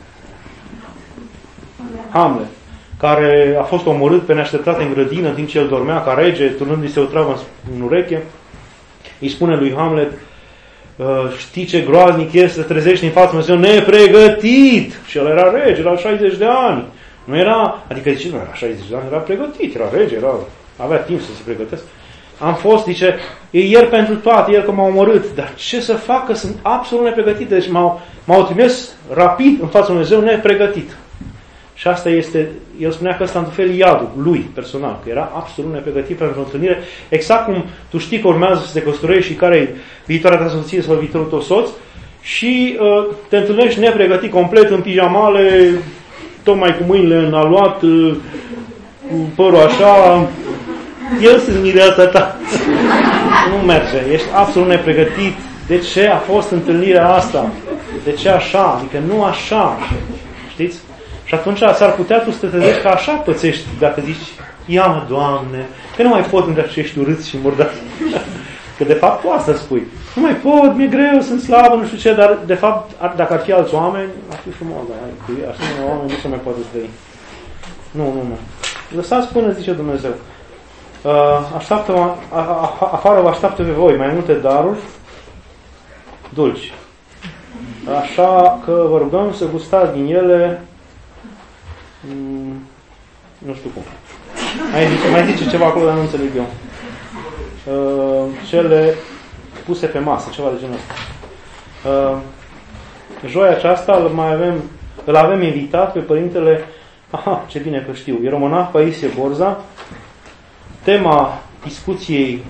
Hamlet, care a fost omorât pe neașteptate în grădină în timp ce el dormea ca rege, turnându-i se o travă în ureche. Îi spune lui Hamlet, uh, știi ce groaznic este să trezești în fața Dumnezeu nepregătit. Și el era rege, era șaizeci de ani. Nu era, adică zice, nu era șaizeci de ani, era pregătit, era rege, era, avea timp să se pregătesc. Am fost, zice, e ieri pentru toate, ieri că m-au omorât, dar ce să fac că sunt absolut nepregătit, deci m-au, m-au trimis rapid în fața Dumnezeu nepregătit. Și asta este, el spunea că ăsta în fel iadul lui personal, că era absolut nepregătit pentru o întâlnire, exact cum tu știi că urmează să te căsătorești și care e viitoarea ta soție sau viitorul tău soț și uh, te întâlnești nepregătit complet în pijamale, tocmai cu mâinile în aluat, uh, cu părul așa, el sunt mireasa ta. Nu merge, ești absolut nepregătit. De ce a fost întâlnirea asta? De ce așa? Adică nu așa. Știți? Și atunci s-ar putea tu să te trezești că așa pățești dacă zici, ia-mă, Doamne, că nu mai pot între acești urâți și murdați. Că de fapt tu asta spui. Nu mai pot, mi-e greu, sunt slabă, nu știu ce, dar de fapt, dacă ar fi alți oameni, ar fi frumos, dar așa oameni nu se mai poate trăi. Nu, nu, nu. Lăsați până, zice Dumnezeu. Așteaptă, afară vă așteaptă pe voi mai multe daruri dulci. Așa că vă rugăm să gustați din ele, nu știu cum. Mai zice, mai zice ceva acolo, dar nu înțeleg eu. Cele puse pe masă, ceva de genul ăsta. Joia aceasta îl mai avem, îl avem invitat pe părintele, aha, ce bine că știu, ieromonah Paisie Borza. Tema discuției,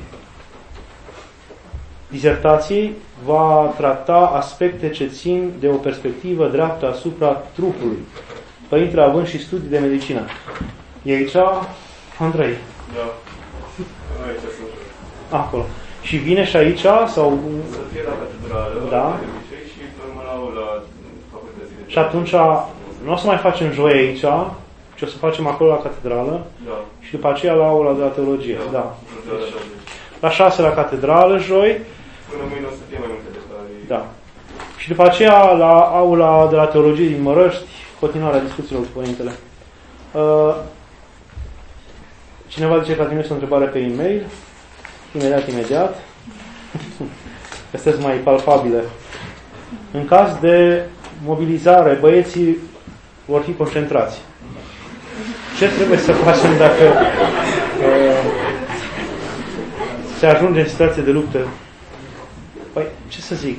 disertației, va trata aspecte ce țin de o perspectivă dreaptă asupra trupului. Părintele având și studii de medicină. E aici, Andrei? Da. Aici sunt. Acolo. Și vine și aici? Sau... Să fie la catedrală, da. Și pe la facultățile. Și atunci nu o să mai facem joi aici, ci o să facem acolo la catedrală. Da. Și după aceea la aula de la teologie. Da. Da. Deci, la șase la catedrală, joi. Până mâine o să fie mai multe detalii. Da. Și după aceea la aula de la teologie din Mărăști, continuarea discuțiilor cu părintele. Uh, cineva zice că a trimis o întrebare pe e-mail. Imediat, imediat. Că sunteți mai palpabile. În caz de mobilizare, băieții vor fi concentrați. Ce trebuie să facem dacă uh, se ajunge în situație de luptă? Păi, ce să zic?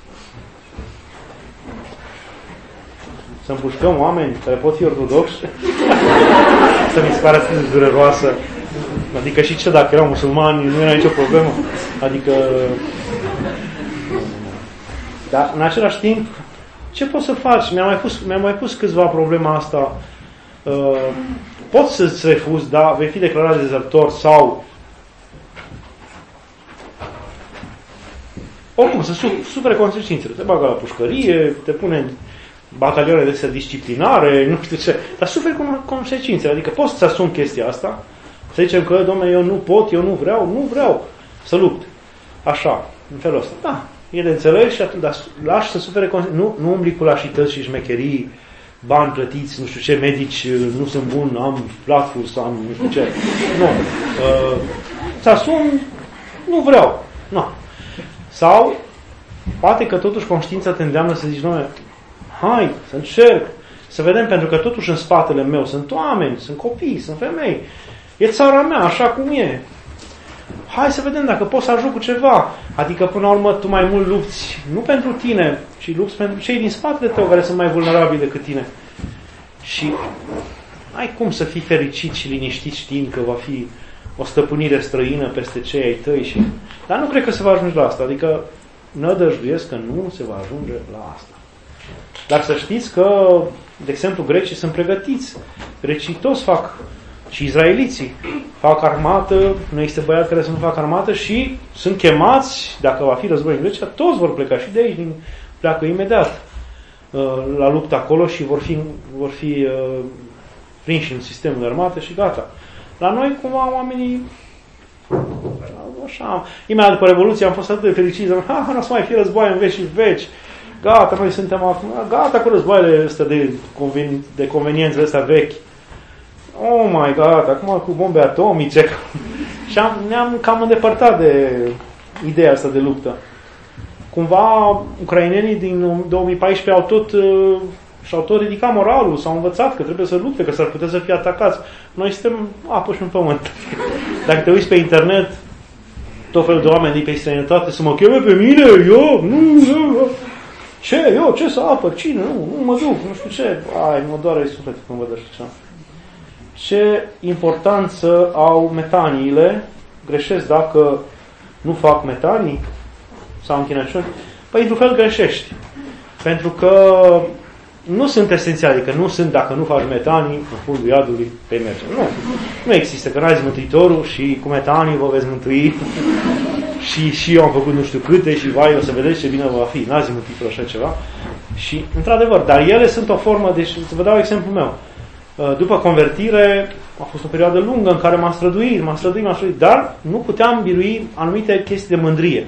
Să împușcăm oameni care pot fi ortodoxi? Să mi se pare atât de dureroasă. Adică și ce dacă erau musulmani, nu era nicio problemă. Adică... Dar în același timp, ce poți să faci? Mi-am mai pus, mi-am mai pus câțiva problema asta. Uh, poți să-ți refuzi, da, vei fi declarat dezertor sau oricum, să sufere consecințele. Te bagă la pușcărie, te pune în batalioane de disciplinare, nu știu ce, dar suferi consecințele. Adică poți să asumi chestia asta, să zicem că, dom'le, eu nu pot, eu nu vreau, nu vreau să lupt. Așa, în felul ăsta. Da, e de înțeles și atunci, dar lași să sufere consecințele. Nu, nu umbli cu lașități și șmecherii, bani plătiți, nu știu ce, medici, nu sunt bun, am platfus, am nu știu ce. Nu. Uh, să asumi, nu vreau. Nu. Sau, poate că totuși conștiința te îndeamnă să zici, dom'le, hai, să încerc, să vedem, pentru că totuși în spatele meu sunt oameni, sunt copii, sunt femei. E țara mea, așa cum e. Hai să vedem dacă pot să ajut cu ceva. Adică, până la urmă, tu mai mult lupți, nu pentru tine, ci lupți pentru cei din spatele tău, care sunt mai vulnerabili decât tine. Și ai cum să fii fericit și liniștit știind că va fi o stăpânire străină peste cei ai tăi. Și... Dar nu cred că se va ajunge la asta. Adică nădăjduiesc că nu se va ajunge la asta. Dar să știți că, de exemplu, grecii sunt pregătiți. Grecii toți fac, și izraeliții fac armată, nu este băiat care să nu facă armată și sunt chemați, dacă va fi război în Grecia, toți vor pleca și de aici, din, pleacă imediat la luptă acolo și vor fi, vor fi uh, prinși în sistemul de armată și gata. La noi, cumva, oamenii așa, imediat după Revoluție am fost atât de fericiți, ha, nu o să mai fie război în veci și veci, gata, noi suntem acum, gata cu războaiele astea de, conveni, de conveniențele astea vechi. Oh my God, acum cu bombe atomice. Și am, ne-am cam îndepărtat de ideea asta de luptă. Cumva, ucrainenii din două mii paisprezece au tot, uh, și-au tot ridicat moralul, s-au învățat că trebuie să lupte, că s-ar putea să fie atacați. Noi suntem apă și în pământ. Dacă te uiți pe internet, tot felul de oameni din pe străinătate să mă cheme pe mine, eu, nu, eu, ce, eu, ce să apăr, cine, nu, nu mă duc, nu știu ce. Ai, mă doare sufletul când văd așa. Ce importanță au metaniile? Greșesc dacă nu fac metanii sau închinăciuni? Păi, într-un fel greșești. Pentru că nu sunt esențiale, adică nu sunt, dacă nu faci metanii, în fundul iadului, pe merge. Nu. Nu există, că n-ai mântuitorul și cu metanii vă veți mântui și, și eu am făcut nu știu câte și vai, o să vedeți ce bine va fi. N-ați mântuitor așa ceva. Și, într-adevăr, dar ele sunt o formă, deci să vă dau exemplul meu. După convertire, a fost o perioadă lungă în care m-am străduit, m-am străduit, m-am străduit, dar nu puteam birui anumite chestii de mândrie.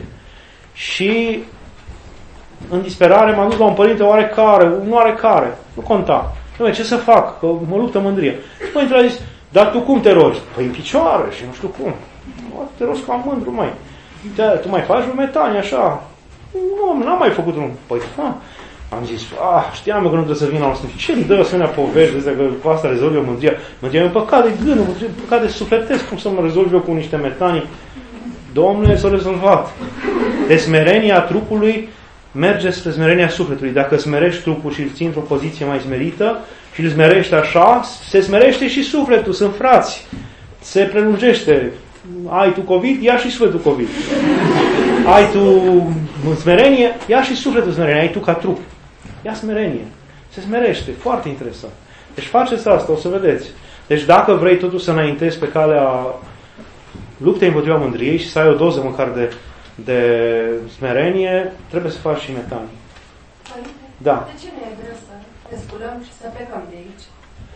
Și în disperare m-am dus la un părinte oarecare, un oarecare, nu conta. Nu, ce să fac? Că mă luptă mândrie. Și părintele a zis, dar tu cum te rogi? Păi în picioare și nu știu cum. Te rogi ca mândru, mai. Tu mai faci metanie așa? Nu, n-am mai făcut unul. Păi, ha. Am zis, ah, știam că nu trebuie să vin la un sfânt. Ce îmi dă asemenea povești de că cu asta rezolv eu mândria? Mândria e un păcat de gând, un păcat de sufletesc. Cum să mă rezolv eu cu niște metanii? Domnule, s-a rezolvat. De smerenia trupului merge spre smerenia sufletului. Dacă smerești trupul și îl ții într-o poziție mai smerită și îl smerești așa, se smerește și sufletul. Sunt frați. Se prelungește. Ai tu COVID, ia și sufletul COVID. Ai tu smerenie, ia și sufletul smerenie. Ai tu ca trup. Ia smerenie. Se smerește. Foarte interesant. Deci faceți asta, o să vedeți. Deci dacă vrei totuși să înaintezi pe calea luptei împotriva mândriei și să ai o doză măcar de, de smerenie, trebuie să faci și metanii. Părinte, da. De ce nu e greu să ne sculăm și să plecăm de aici?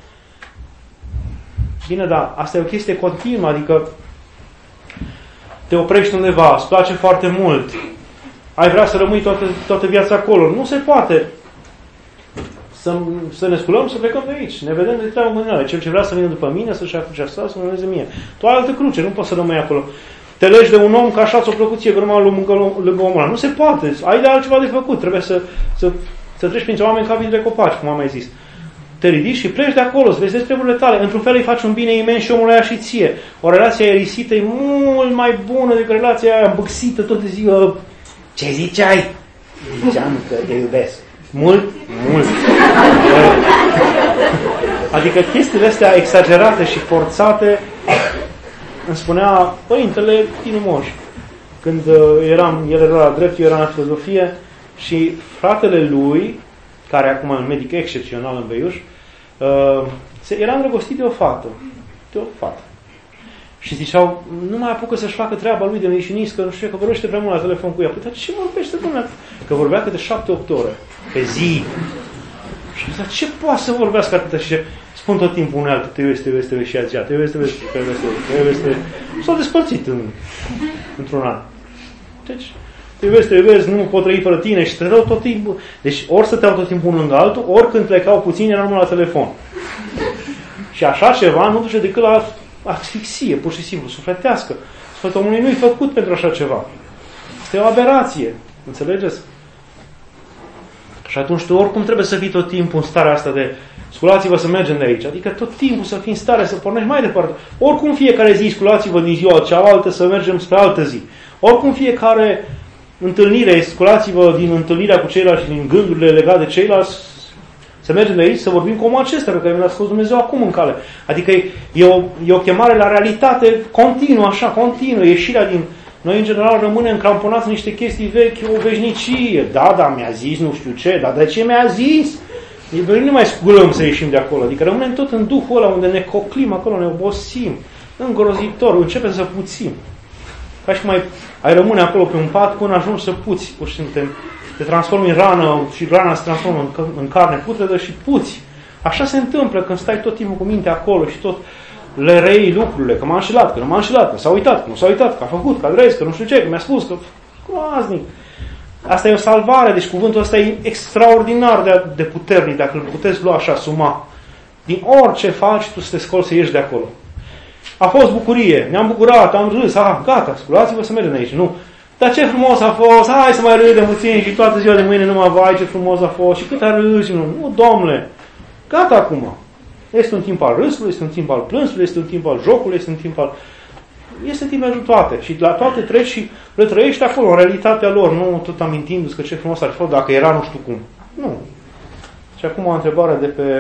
Bine, da. Asta e o chestie continuă, adică te oprești undeva, îți place foarte mult, ai vrea să rămâi toată, toată viața acolo. Nu se poate. Să, să ne sculăm, să plecăm de aici. Ne vedem de treabă mâinile. Cel ce vrea să vină după mine, să-și ia crucea sa, să mă urmeze mie. Tu ai altă cruce, nu poți să rămâi acolo. Te legi de un om că așa ți-o plăcut ție, că numai lângă omul ăla. Nu se poate. Ai de altceva de făcut. Trebuie să, să, să treci printre oameni ca printre copaci, cum am mai zis. Te ridici și pleci de acolo, să vezi de treburile tale. Într-un fel îi faci un bine imens și omul ăia și ție. O relație aerisită e mult mai bună decât relația aia îmbâxită tot de ziua. Ce ziceai? Ziceam că te iubesc. Mult, mult. Adică chestiile astea exagerate și forțate, îmi spunea părintele Tinu Moș, când eram, el era la drept, eu eram la filozofie, și fratele lui, care acum e un medic excepțional în Beiuș, era îndrăgostit de o fată. De o fată. Și ziceau, nu mai apucă să-și facă treaba lui de medicinist, că nu știu, că vorbește prea mult la telefon cu ea. Păi, dar ce vorbește, domnule? Că vorbea câte șapte-opt ore pe zi. Și zicea, ce poate să vorbească atâta? Și spun tot timpul unui altul, te iubesc, te iubesc, te iubesc și azi, te iubesc, te iubesc, te iubesc, te iubesc, te iubesc. S-au despărțit în, într-un an. Deci, te iubesc, te iubesc, nu pot trăi fără tine și te dau tot timpul. Deci, ori stăteau tot timpul unul lângă altul, ori când plecau puțin, era numai la telefon. Și așa ceva nu duce decât la asfixie, pur și simplu, sufletească. Sfântul omului nu-i făcut pentru așa ceva. Este o aberație. Înțelegeți? Și atunci tu oricum trebuie să fii tot timpul în starea asta de sculați-vă să mergem de aici. Adică tot timpul să fii în stare să pornești mai departe. Oricum fiecare zi sculați-vă din ziua cealaltă să mergem spre altă zi. Oricum fiecare întâlnire, sculați-vă din întâlnirea cu ceilalți și din gândurile legate de ceilalți Să mergem de aici, să vorbim cu omul acesta pe care mi l-a scos Dumnezeu acum în cale. Adică e o, e o chemare la realitate continuă, așa, continuă, ieșirea din... Noi, în general, rămânem cramponați în niște chestii vechi, o veșnicie. Da, da, mi-a zis nu știu ce, dar de ce mi-a zis? Noi nu mai sculăm să ieșim de acolo. Adică rămânem tot în duhul ăla unde ne coclim acolo, ne obosim. Îngrozitor, începem să puțim. Ca și mai ai rămâne acolo pe un pat până ajungi să puți. Pur și simplu te, te transformi în rană și rana se transformă în, în carne putredă și puți. Așa se întâmplă când stai tot timpul cu mintea acolo și tot le reiei lucrurile, că m-a înșelat, că nu m-a înșelat, că s-a uitat, că nu s-a uitat, că a făcut, că a trăiesc, că nu știu ce, că mi-a spus, că groaznic. Asta e o salvare, deci cuvântul ăsta e extraordinar de, de puternic, dacă îl puteți lua așa, suma. Din orice faci, tu să te scoli să ieși de acolo. A fost bucurie, ne-am bucurat, am râs, ah, gata, sculați-vă să mergem aici, nu. Dar ce frumos a fost, hai să mai râdem puțin și toată ziua de mâine numai vai, ce frumos a fost și cât a râs, nu, nu, domnule, gata acum. Este un timp al râsului, este un timp al plânsului, este un timp al jocului, este un timp al... Este timp pentru toate. Și la toate treci și le trăiești acolo, în realitatea lor, nu tot amintindu-ți că ce frumos ar fi fost dacă era nu știu cum. Nu. Și acum o întrebare de pe...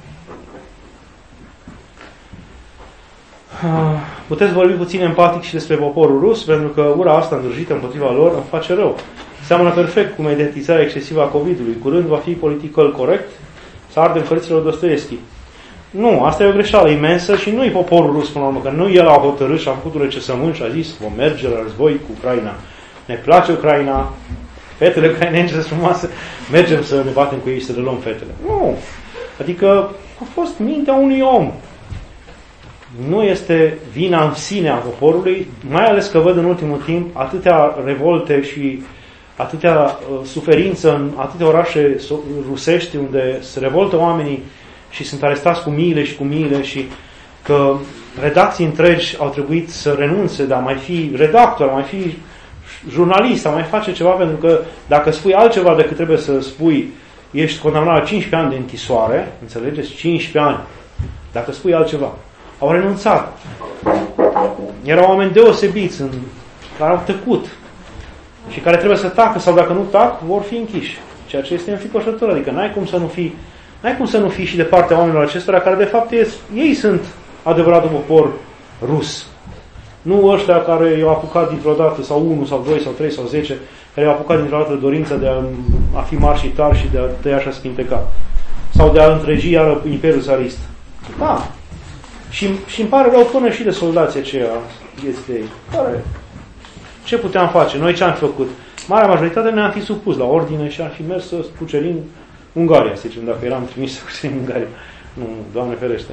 Puteți vorbi puțin empatic și despre poporul rus, pentru că ura asta îndrăjită împotriva lor îmi face rău. Seamănă perfect cu mediatizarea excesivă a COVID-ului. Curând va fi political corect să ardem cărțile lui Dostoevski. Nu, asta e o greșeală imensă și nu e poporul rus până la urmă, că nu el a hotărât și a făcut recesământ și a zis vom merge la război cu Ucraina. Ne place Ucraina, fetele ucrainene sunt frumoase, mergem să ne batem cu ei și să le luăm fetele. Nu, adică a fost mintea unui om. Nu este vina în sine a poporului, mai ales că văd în ultimul timp atâtea revolte și atâtea uh, suferință în atâtea orașe rusești unde se revoltă oamenii și sunt arestați cu miile și cu miile și că redacții întregi au trebuit să renunțe de a mai fi redactor, a mai fi jurnalist, a mai face ceva, pentru că dacă spui altceva decât trebuie să spui, ești condamnat la cincisprezece ani de închisoare, înțelegeți? cincisprezece ani. Dacă spui altceva. Au renunțat. Erau oameni deosebiți în, care au tăcut și care trebuie să tacă sau dacă nu tac, vor fi închiși. Ceea ce este înfricoșător, adică n-ai cum să nu fii N-ai cum să nu fii și de partea oamenilor acestora, care de fapt ei sunt adevăratul popor rus. Nu ăștia care i-au apucat dintr-o dată, sau unu, sau doi, sau trei, sau zece, care i-au apucat dintr-o dată dorința de a, a fi mari și tari și de a tăia și a spinteca. Sau de a întregi iară Imperiul Țarist. Da. Și, și îmi pare rău până și de soldații aceia este ei. Care, ce puteam face? Noi ce am făcut? Marea majoritate ne-am fi supus la ordine și am fi mers să cucerim Ungaria, să zicem, dacă eram trimis să cucerim Ungaria. Nu, Doamne ferește.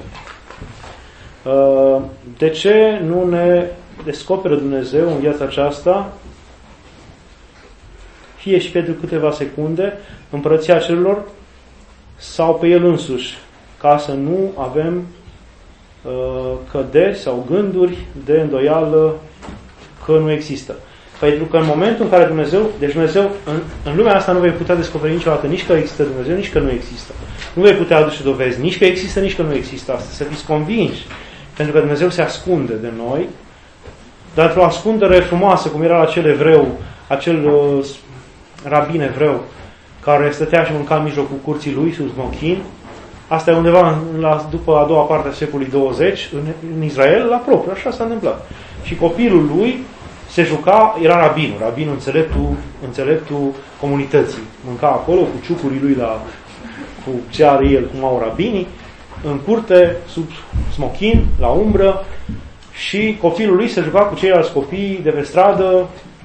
De ce nu ne descoperă Dumnezeu în viața aceasta, fie și pentru câteva secunde, împărăția cerurilor sau pe El însuși, ca să nu avem căderi sau gânduri de îndoială că nu există. Pentru că în momentul în care Dumnezeu, deci Dumnezeu, în, în lumea asta nu vei putea descoperi niciodată nici că există Dumnezeu, nici că nu există. Nu vei putea aduce dovezi nici că există, nici că nu există asta. Să fiți convinși. Pentru că Dumnezeu se ascunde de noi, dar într-o ascundere frumoasă, cum era acel evreu, acel uh, rabin evreu, care stătea și mânca în mijlocul curții lui, sub smochin. Asta e undeva la, după a doua parte a secolului douăzeci, în, în Israel, la propriu, așa s-a întâmplat. Și copilul lui se juca, era rabinul, rabinul înțeleptul, înțeleptul comunității. Mânca acolo cu ciucurii lui, la, cu ce are el, cum au rabinii, în curte, sub smochin, la umbră, și copilul lui se juca cu ceilalți copii de pe stradă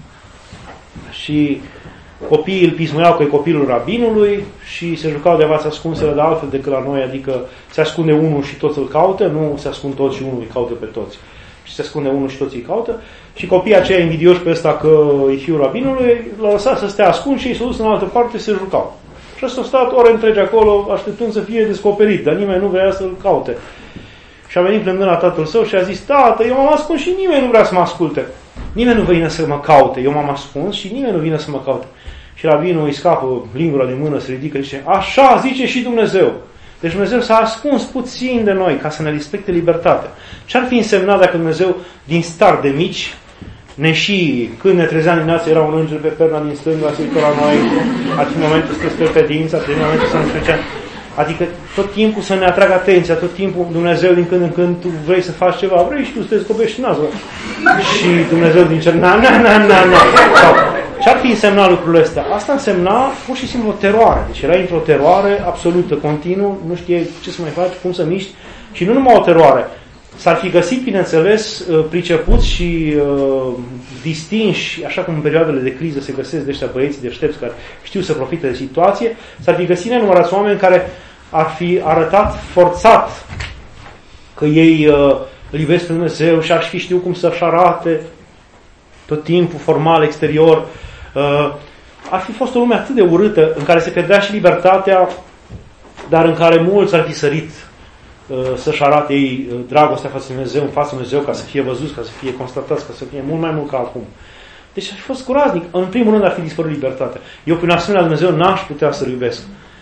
și copiii îl pismuiau că e copilul rabinului și se jucau de față ascunsele de altfel decât la noi, adică se ascunde unul și toți îl caută, nu se ascund toți și unul îi caută pe toți. Și se ascunde unul și toți îi caută. Și copiii aceia invidioși pe ăsta că e fiul rabinului, l-au lăsat să stea ascuns și ei s-au dus în altă parte și se jucau. Și ăsta a stat ore întregi acolo, așteptând să fie descoperit, dar nimeni nu vrea să-l caute. Și a venit plângând la tatăl său și a zis: tată, eu m-am ascuns și nimeni nu vrea să mă asculte. Nimeni nu vine să mă caute, eu m-am ascuns și nimeni nu vine să mă caute. Și rabinul îi scapă lingura din mână, se ridică și zice: așa zice și Dumnezeu. Deci Dumnezeu s-a ascuns puțin de noi ca să ne respecte libertatea. Ce-ar fi însemnat dacă Dumnezeu, din start de mici, ne și, când ne trezeam dimineața, era un înger pe perna din stânga, se uită la noi, ar fi momentul să spre pedință, ar fi momentul să nu știu ce. Adică tot timpul să ne atragă atenția, tot timpul Dumnezeu din când în când tu vrei să faci ceva, vrei și tu să te descoperi și n-ați și Dumnezeu din cer, na, na, na, na, na. Ce-ar fi însemna lucrurile astea? Asta însemna pur și simplu o teroare. Deci erai într-o teroare absolută, continuu, nu știi ce să mai faci, cum să miști și nu numai o teroare. S-ar fi găsit, bineînțeles, pricepuți și uh, distinși, așa cum în perioadele de criză se găsesc de ăștia băieți deștepți care știu să profite de situație, s-ar fi găsit nenumărați oameni care ar fi arătat forțat că ei uh, îl iubesc pe Dumnezeu și ar fi știu cum să-și arate tot timpul formal, exterior. Uh, ar fi fost o lume atât de urâtă în care se pierdea și libertatea, dar în care mulți ar fi sărit să-și arate ei dragostea față de Dumnezeu, în fața Dumnezeu, ca să fie văzuți, ca să fie constatați, ca să fie mult mai mult ca acum. Deci ar fi fost groaznic. În primul rând ar fi dispărut libertatea. Eu prin asemenea Dumnezeu n-aș putea să-L iubesc.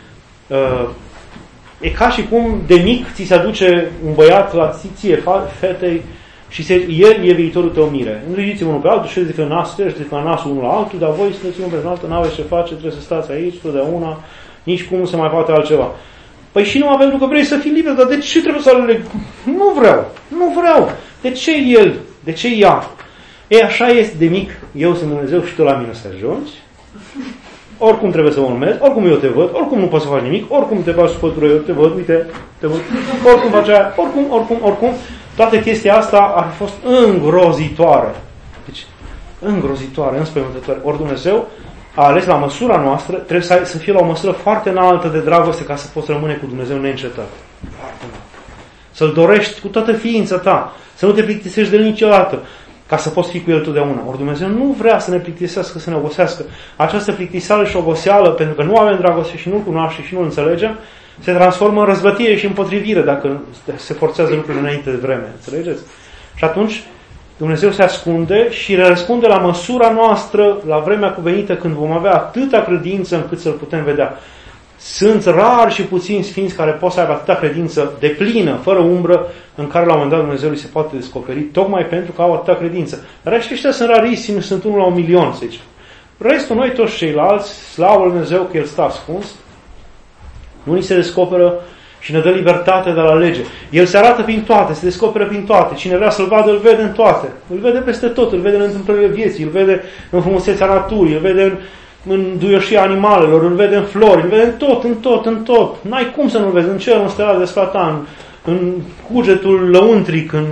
E ca și cum de mic ți se aduce un băiat la ție, fetei, și se, el e viitorul tău mire. Îngrijiți-vă unul pe altul, ședeți de că nasul, ședeți de că nasul unul la altul, dar voi sunteți unul pe altul, n-aveți ce face, trebuie să stați aici, totdeauna, nici cum nu se mai poate altceva. Păi și numai pentru că vrei să fii liber, dar de ce trebuie să le... Nu vreau, nu vreau. De ce el? De ce ea? E, așa este de mic, eu sunt Dumnezeu și tu la mine să ajungi. Oricum trebuie să mă numesc, oricum eu te văd, oricum nu poți să faci nimic, oricum te bași sub pătură, eu te văd, uite, te văd, oricum faci aia, oricum, oricum, oricum. Toată chestia asta ar fi fost îngrozitoare. Deci, îngrozitoare, înspăimântătoare. Ori Dumnezeu a ales la măsura noastră, trebuie să, să fie la o măsură foarte înaltă de dragoste ca să poți rămâne cu Dumnezeu neîncetat. Foarte înaltă. Să-L dorești cu toată ființa ta, să nu te plictisești de El niciodată, ca să poți fi cu El totdeauna. Ori Dumnezeu nu vrea să ne plictisească, să ne obosească. Această plictiseală și oboseală, pentru că nu avem dragoste și nu-L cunoaștem și nu-L înțelegem, se transformă în răzbătire și împotrivire dacă se forțează lucrurile înainte de vreme. Înțelegeți? Și atunci Dumnezeu se ascunde și răspunde la măsura noastră, la vremea cuvenită, când vom avea atâta credință încât să-L putem vedea. Sunt rari și puțini sfinți care pot să aibă atâta credință deplină, fără umbră, în care la un moment dat Dumnezeu îi se poate descoperi, tocmai pentru că au atâta credință. Dar aceștia sunt rarisimi, sunt unul la un milion, să zicem. Restul, noi toți ceilalți, slavă Lui Dumnezeu că El stă ascuns, nu ni se descoperă și ne dă libertate de la lege. El se arată prin toate, se descoperă prin toate. Cine vrea să-L vadă, îl vede în toate. Îl vede peste tot, îl vede în întâmplările vieții, îl vede în frumusețea naturii, îl vede în, în duioșia animalelor, îl vede în flori, îl vede în tot, în tot, în tot. N-ai cum să nu-L vezi în cerul înstelat de Satan, în cugetul lăuntric, în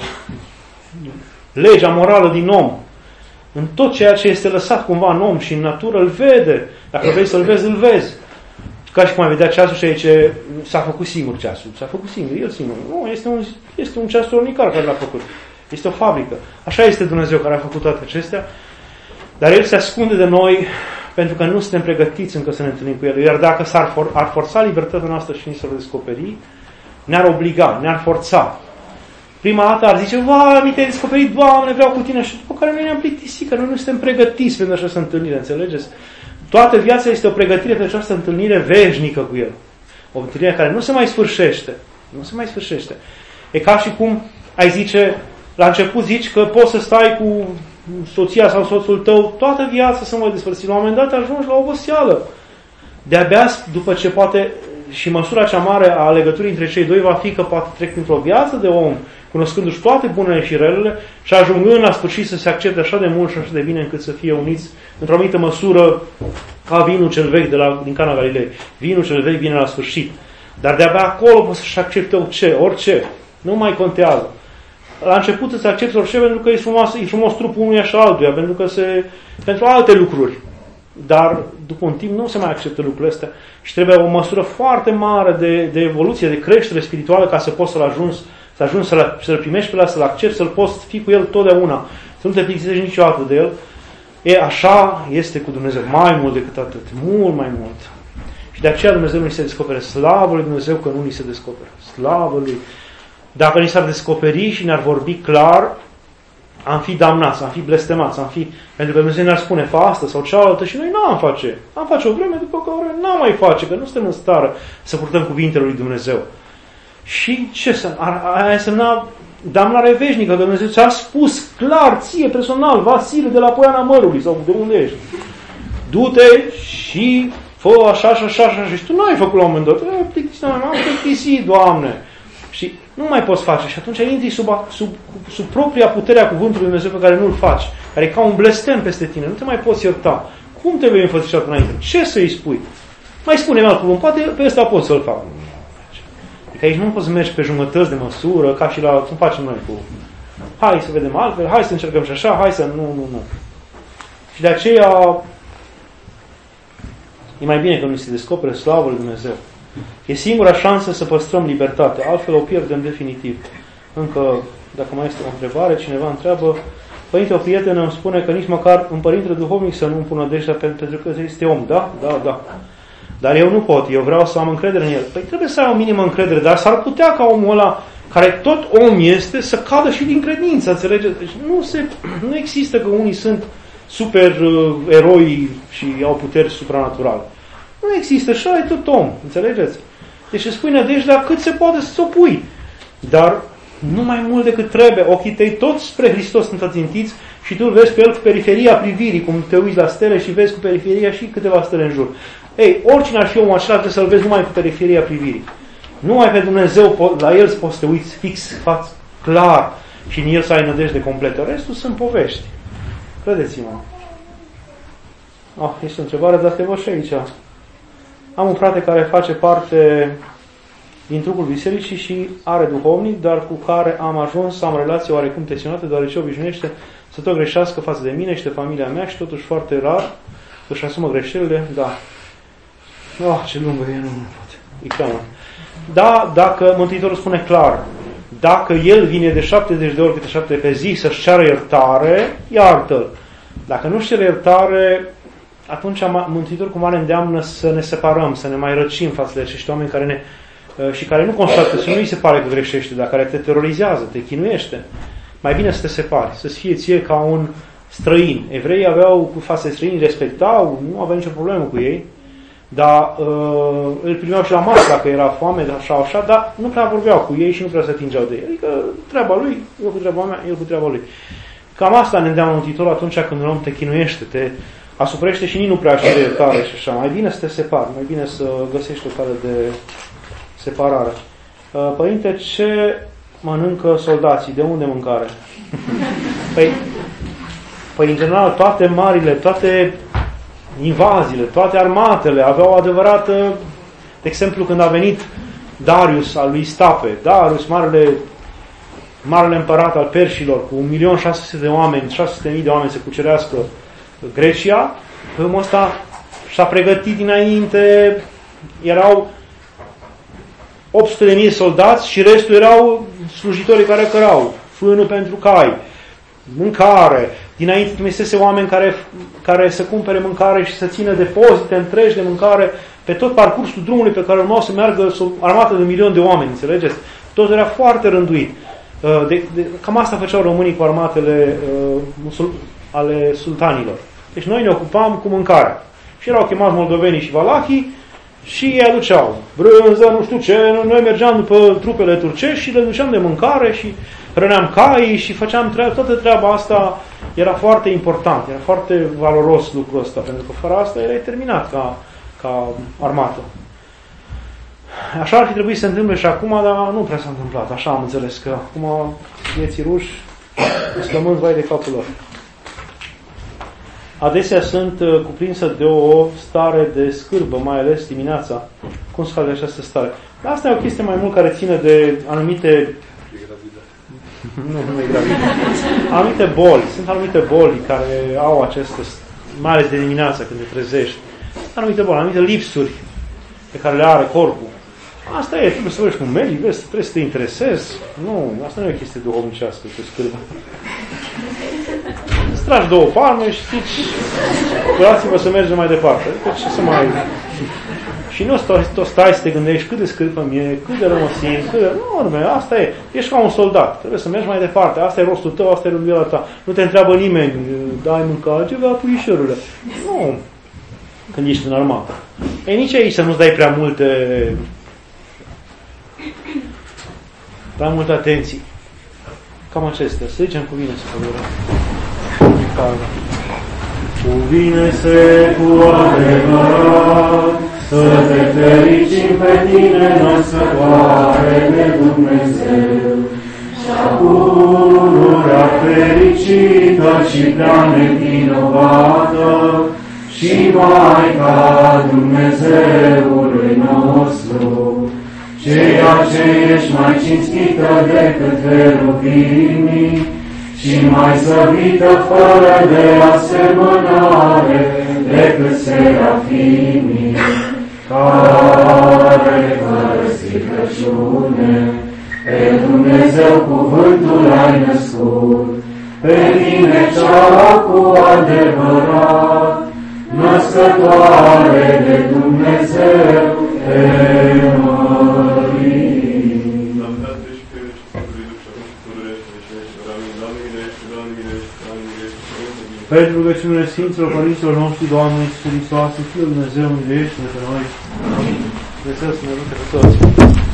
legea morală din om. În tot ceea ce este lăsat cumva în om și în natură, îl vede. Dacă vrei să-L vezi, îl vezi. Ca și cum ai vedea ceasul și aici s-a făcut singur ceasul. S-a făcut singur, el singur. Nu, este un, este un ceas unicar care l-a făcut. Este o fabrică. Așa este Dumnezeu care a făcut toate acestea. Dar El se ascunde de noi pentru că nu suntem pregătiți încă să ne întâlnim cu El. Iar dacă s-ar for, ar forța libertatea noastră și să-L descoperi, ne-ar obliga, ne-ar forța. Prima dată ar zice, vai, mi te-ai descoperit, Doamne, vreau cu Tine. Și după care noi ne-am plictisit, că noi nu suntem pregătiți pentru această întâlnire, înțelegeți? Toată viața este o pregătire pentru această întâlnire veșnică cu El. O întâlnire care nu se mai sfârșește. Nu se mai sfârșește. E ca și cum ai zice, la început zici că poți să stai cu soția sau soțul tău toată viața să mă despărți. La un moment dat ajungi la oboseală. De-abia după ce poate, și măsura cea mare a legăturii între cei doi va fi că poate trec printr-o viață de om, cunoscându-și toate bunele și relele și ajungând la sfârșit să se accepte așa de mult și așa de bine încât să fie uniți într-o anumită măsură ca vinul cel vechi de la, din Cana Galilei. Vinul cel vechi vine la sfârșit. Dar de-abia acolo poți să-și accepte orice, orice. Nu mai contează. La început îți accepti orice pentru că e frumos, e frumos trupul unuia și altuia, pentru că se, pentru alte lucruri. Dar după un timp nu se mai acceptă lucrurile astea și trebuie o măsură foarte mare de, de evoluție, de creștere spirituală ca să poți să-l ajungi, să ajungi să-l, să-l primești pe ăla, să-l accepti, să-l poți fi cu el totdeauna, să nu te plictisești niciodată de el. E, așa este cu Dumnezeu, mai mult decât atât, mult mai mult. Și de aceea Dumnezeu nu ni se descoperă. Slavă lui Dumnezeu că nu ni se descoperă. Slavă lui. Dacă ni s-ar descoperi și ne-ar vorbi clar, am fi damnați, am fi blestemați, am fi... Pentru că Dumnezeu ne-ar spune, fă asta sau cealaltă și noi n-am face. Am face o vreme, după care n-am mai face, că nu suntem în stare să purtăm cuvintele lui Dumnezeu. Și ce să... Aia însemna damnare veșnică, că Dumnezeu ți-a spus clar, ție personal, Vasile de la Poiana Mărului sau de unde ești. Du-te și fă așa și așa și așa. Și tu nu ai făcut la un moment dat. E, plictisit, m-am plictisit, Doamne. Și nu mai poți face. Și atunci intri sub, sub, sub propria putere a cuvântului Dumnezeu pe care nu-l faci. Care e ca un blestem peste tine. Nu te mai poți ierta. Cum te vei înfățișa înainte? Ce să-i spui? Mai spune-mi alt cuvânt. Poate pe ăsta pot să-l fac. Adică aici nu poți să mergi pe jumătăți de măsură, ca și la cum facem noi cu hai să vedem altfel, hai să încercăm și așa, hai să... Nu, nu, nu. Și de aceea e mai bine că nu se descopere slavă lui Dumnezeu. E singura șansă să păstrăm libertatea, altfel o pierdem definitiv. Încă, dacă mai este o întrebare, cineva întreabă, Părinte, o prietenă îmi spune că nici măcar un părinte duhovnic să nu îmi pună deja pentru că este om. Da? Da, da. Dar eu nu pot, eu vreau să am încredere în el. Păi trebuie să ai o minimă încredere, dar s-ar putea ca omul ăla, care tot om este, să cadă și din credință, înțelegeți? Deci nu, se, nu există că unii sunt super uh, eroi și au puteri supranaturale. Nu există, și ai tot om, înțelegeți? Deci îți pui nădejdea cât se poate să o pui. Dar nu mai mult decât trebuie. Ochii tăi toți spre Hristos sunt ațintiți și tu vezi pe el cu periferia privirii, cum te uiți la stele și vezi cu periferia și câteva stele în jur. Ei, oricine ar fi omul acela, trebuie să-l vezi numai cu periferia privirii. Numai pe Dumnezeu, la el poți să te uiți fix, față, clar și în el să ai nădejde completă. Restul sunt povești. Credeți-mă. Ah, este o întrebare, dar te văd și aici. Am un frate care face parte din trupul bisericii și are duhovnic, dar cu care am ajuns să am relație oarecum tensionată, deoarece obișnuiește să tot greșească față de mine și de familia mea și totuși foarte rar își asumă greșelile. Da. Oh, ce lungă e, nu, nu pot. E cam. Da, dacă Mântuitorul spune clar, dacă el vine de șaptezeci de ori câte șapte pe zi să-și ceară iertare, iartă-l. Dacă nu-și cere iertare, atunci Mântuitorul cumva ne îndeamnă să ne separăm, să ne mai răcim față de acești oameni care ne, și care nu constată, să nu îi se pare că greșește, dar care te terorizează, te chinuiește. Mai bine să te separi, să-ți fie ție ca un străin. Evreii aveau cu față de străini, respectau, nu aveau nicio problemă cu ei, dar uh, îl primeau și la masă dacă era foame, așa, așa, dar nu prea vorbeau cu ei și nu prea se atingeau de ei. Adică treaba lui, eu cu treaba mea, el cu treaba lui. Cam asta ne îndeamnă Mântuitorul atunci când un om te chinuiește, te asuprește și nici nu prea știe de iertare și așa. Mai bine să te separi, mai bine să găsești o cale de separare. Uh, Părinte, ce mănâncă soldații? De unde mâncare? Păi, păi, în general, toate marile, toate invaziile, toate armatele aveau adevărată, de exemplu, când a venit Darius al lui Stape, Darius, marele, marele împărat al perșilor, cu un milion șase sute de oameni, șase sute de mii de oameni să cucerească Grecia, pe omul ăsta și-a pregătit dinainte, erau opt sute de mii de soldați și restul erau slujitorii care cărau, fână pentru cai, mâncare. Dinainte trimisese oameni care, care să cumpere mâncare și să țină depozite întregi de mâncare pe tot parcursul drumului pe care urmau să meargă o armată de un milion de oameni, înțelegeți? Totul era foarte rânduit. De, de, cam asta făceau românii cu armatele uh, musul, ale sultanilor. Deci noi ne ocupam cu mâncarea. Și erau chemați moldovenii și valahii și ei aduceau brânză, nu știu ce, noi mergeam după trupele turcești și le duceam de mâncare și hrăneam caii și făceam treaba, toată treaba asta era foarte important, era foarte valoros lucrul ăsta, pentru că fără asta era terminat ca, ca armată. Așa ar fi trebuit să se întâmple și acum, dar nu prea s-a întâmplat. Așa am înțeles că acum vieții ruși slămânți vai de capul lor. Adesea sunt cuprinsă de o stare de scârbă, mai ales dimineața. Cum scade de această stare? Dar asta e o chestie mai mult care ține de anumite... Nu, nu e gravidă. Anumite boli. Sunt anumite boli care au aceste, mai ales de dimineața când te trezești. Anumite boli, anumite lipsuri pe care le are corpul. Asta e, trebuie să vorbești cu un medic, vezi, trebuie să te interesezi. Nu, asta nu e o chestie duhovnicească, te scârbă. Îți tragi două palme și zici, curați-vă să mergem mai departe. Adică ce să mai... Și nu stai, tot stai să te gândești cât de scârbă mie, cât de rău mă simt, cât de... Nu, urme, asta e. Ești ca un soldat. Trebuie să mergi mai departe. Asta e rostul tău, asta e rânduiala ta. Nu te întreabă nimeni, dai mâncare, ceva, puișorule. Nu. Când ești în armată. E nici aici să nu-ți dai prea multe... prea multe atenții. Cam acestea. Să zicem cuvinte, să vă rog. Cuvine-se cu adevărat, să te fericim pe tine, născătoare de Dumnezeu, și-a pururea fericită și prea nevinovată, și Maica Dumnezeului nostru, ceea ce ești mai cinstită decât heruvimii, și mai slăvită fără de asemănare decât serafimii, care fără stricăciune pe Dumnezeu cuvântul ai născut, pe tine cea cu adevărat, născătoare de Dumnezeu, te mărim. Pentru rugăciunile Sfinților Părinților noștri, Doamne Iisus Hristos, Fiul Dumnezeu, miluiește-ne pe noi. Dumnezeu să ne ajute pe toți.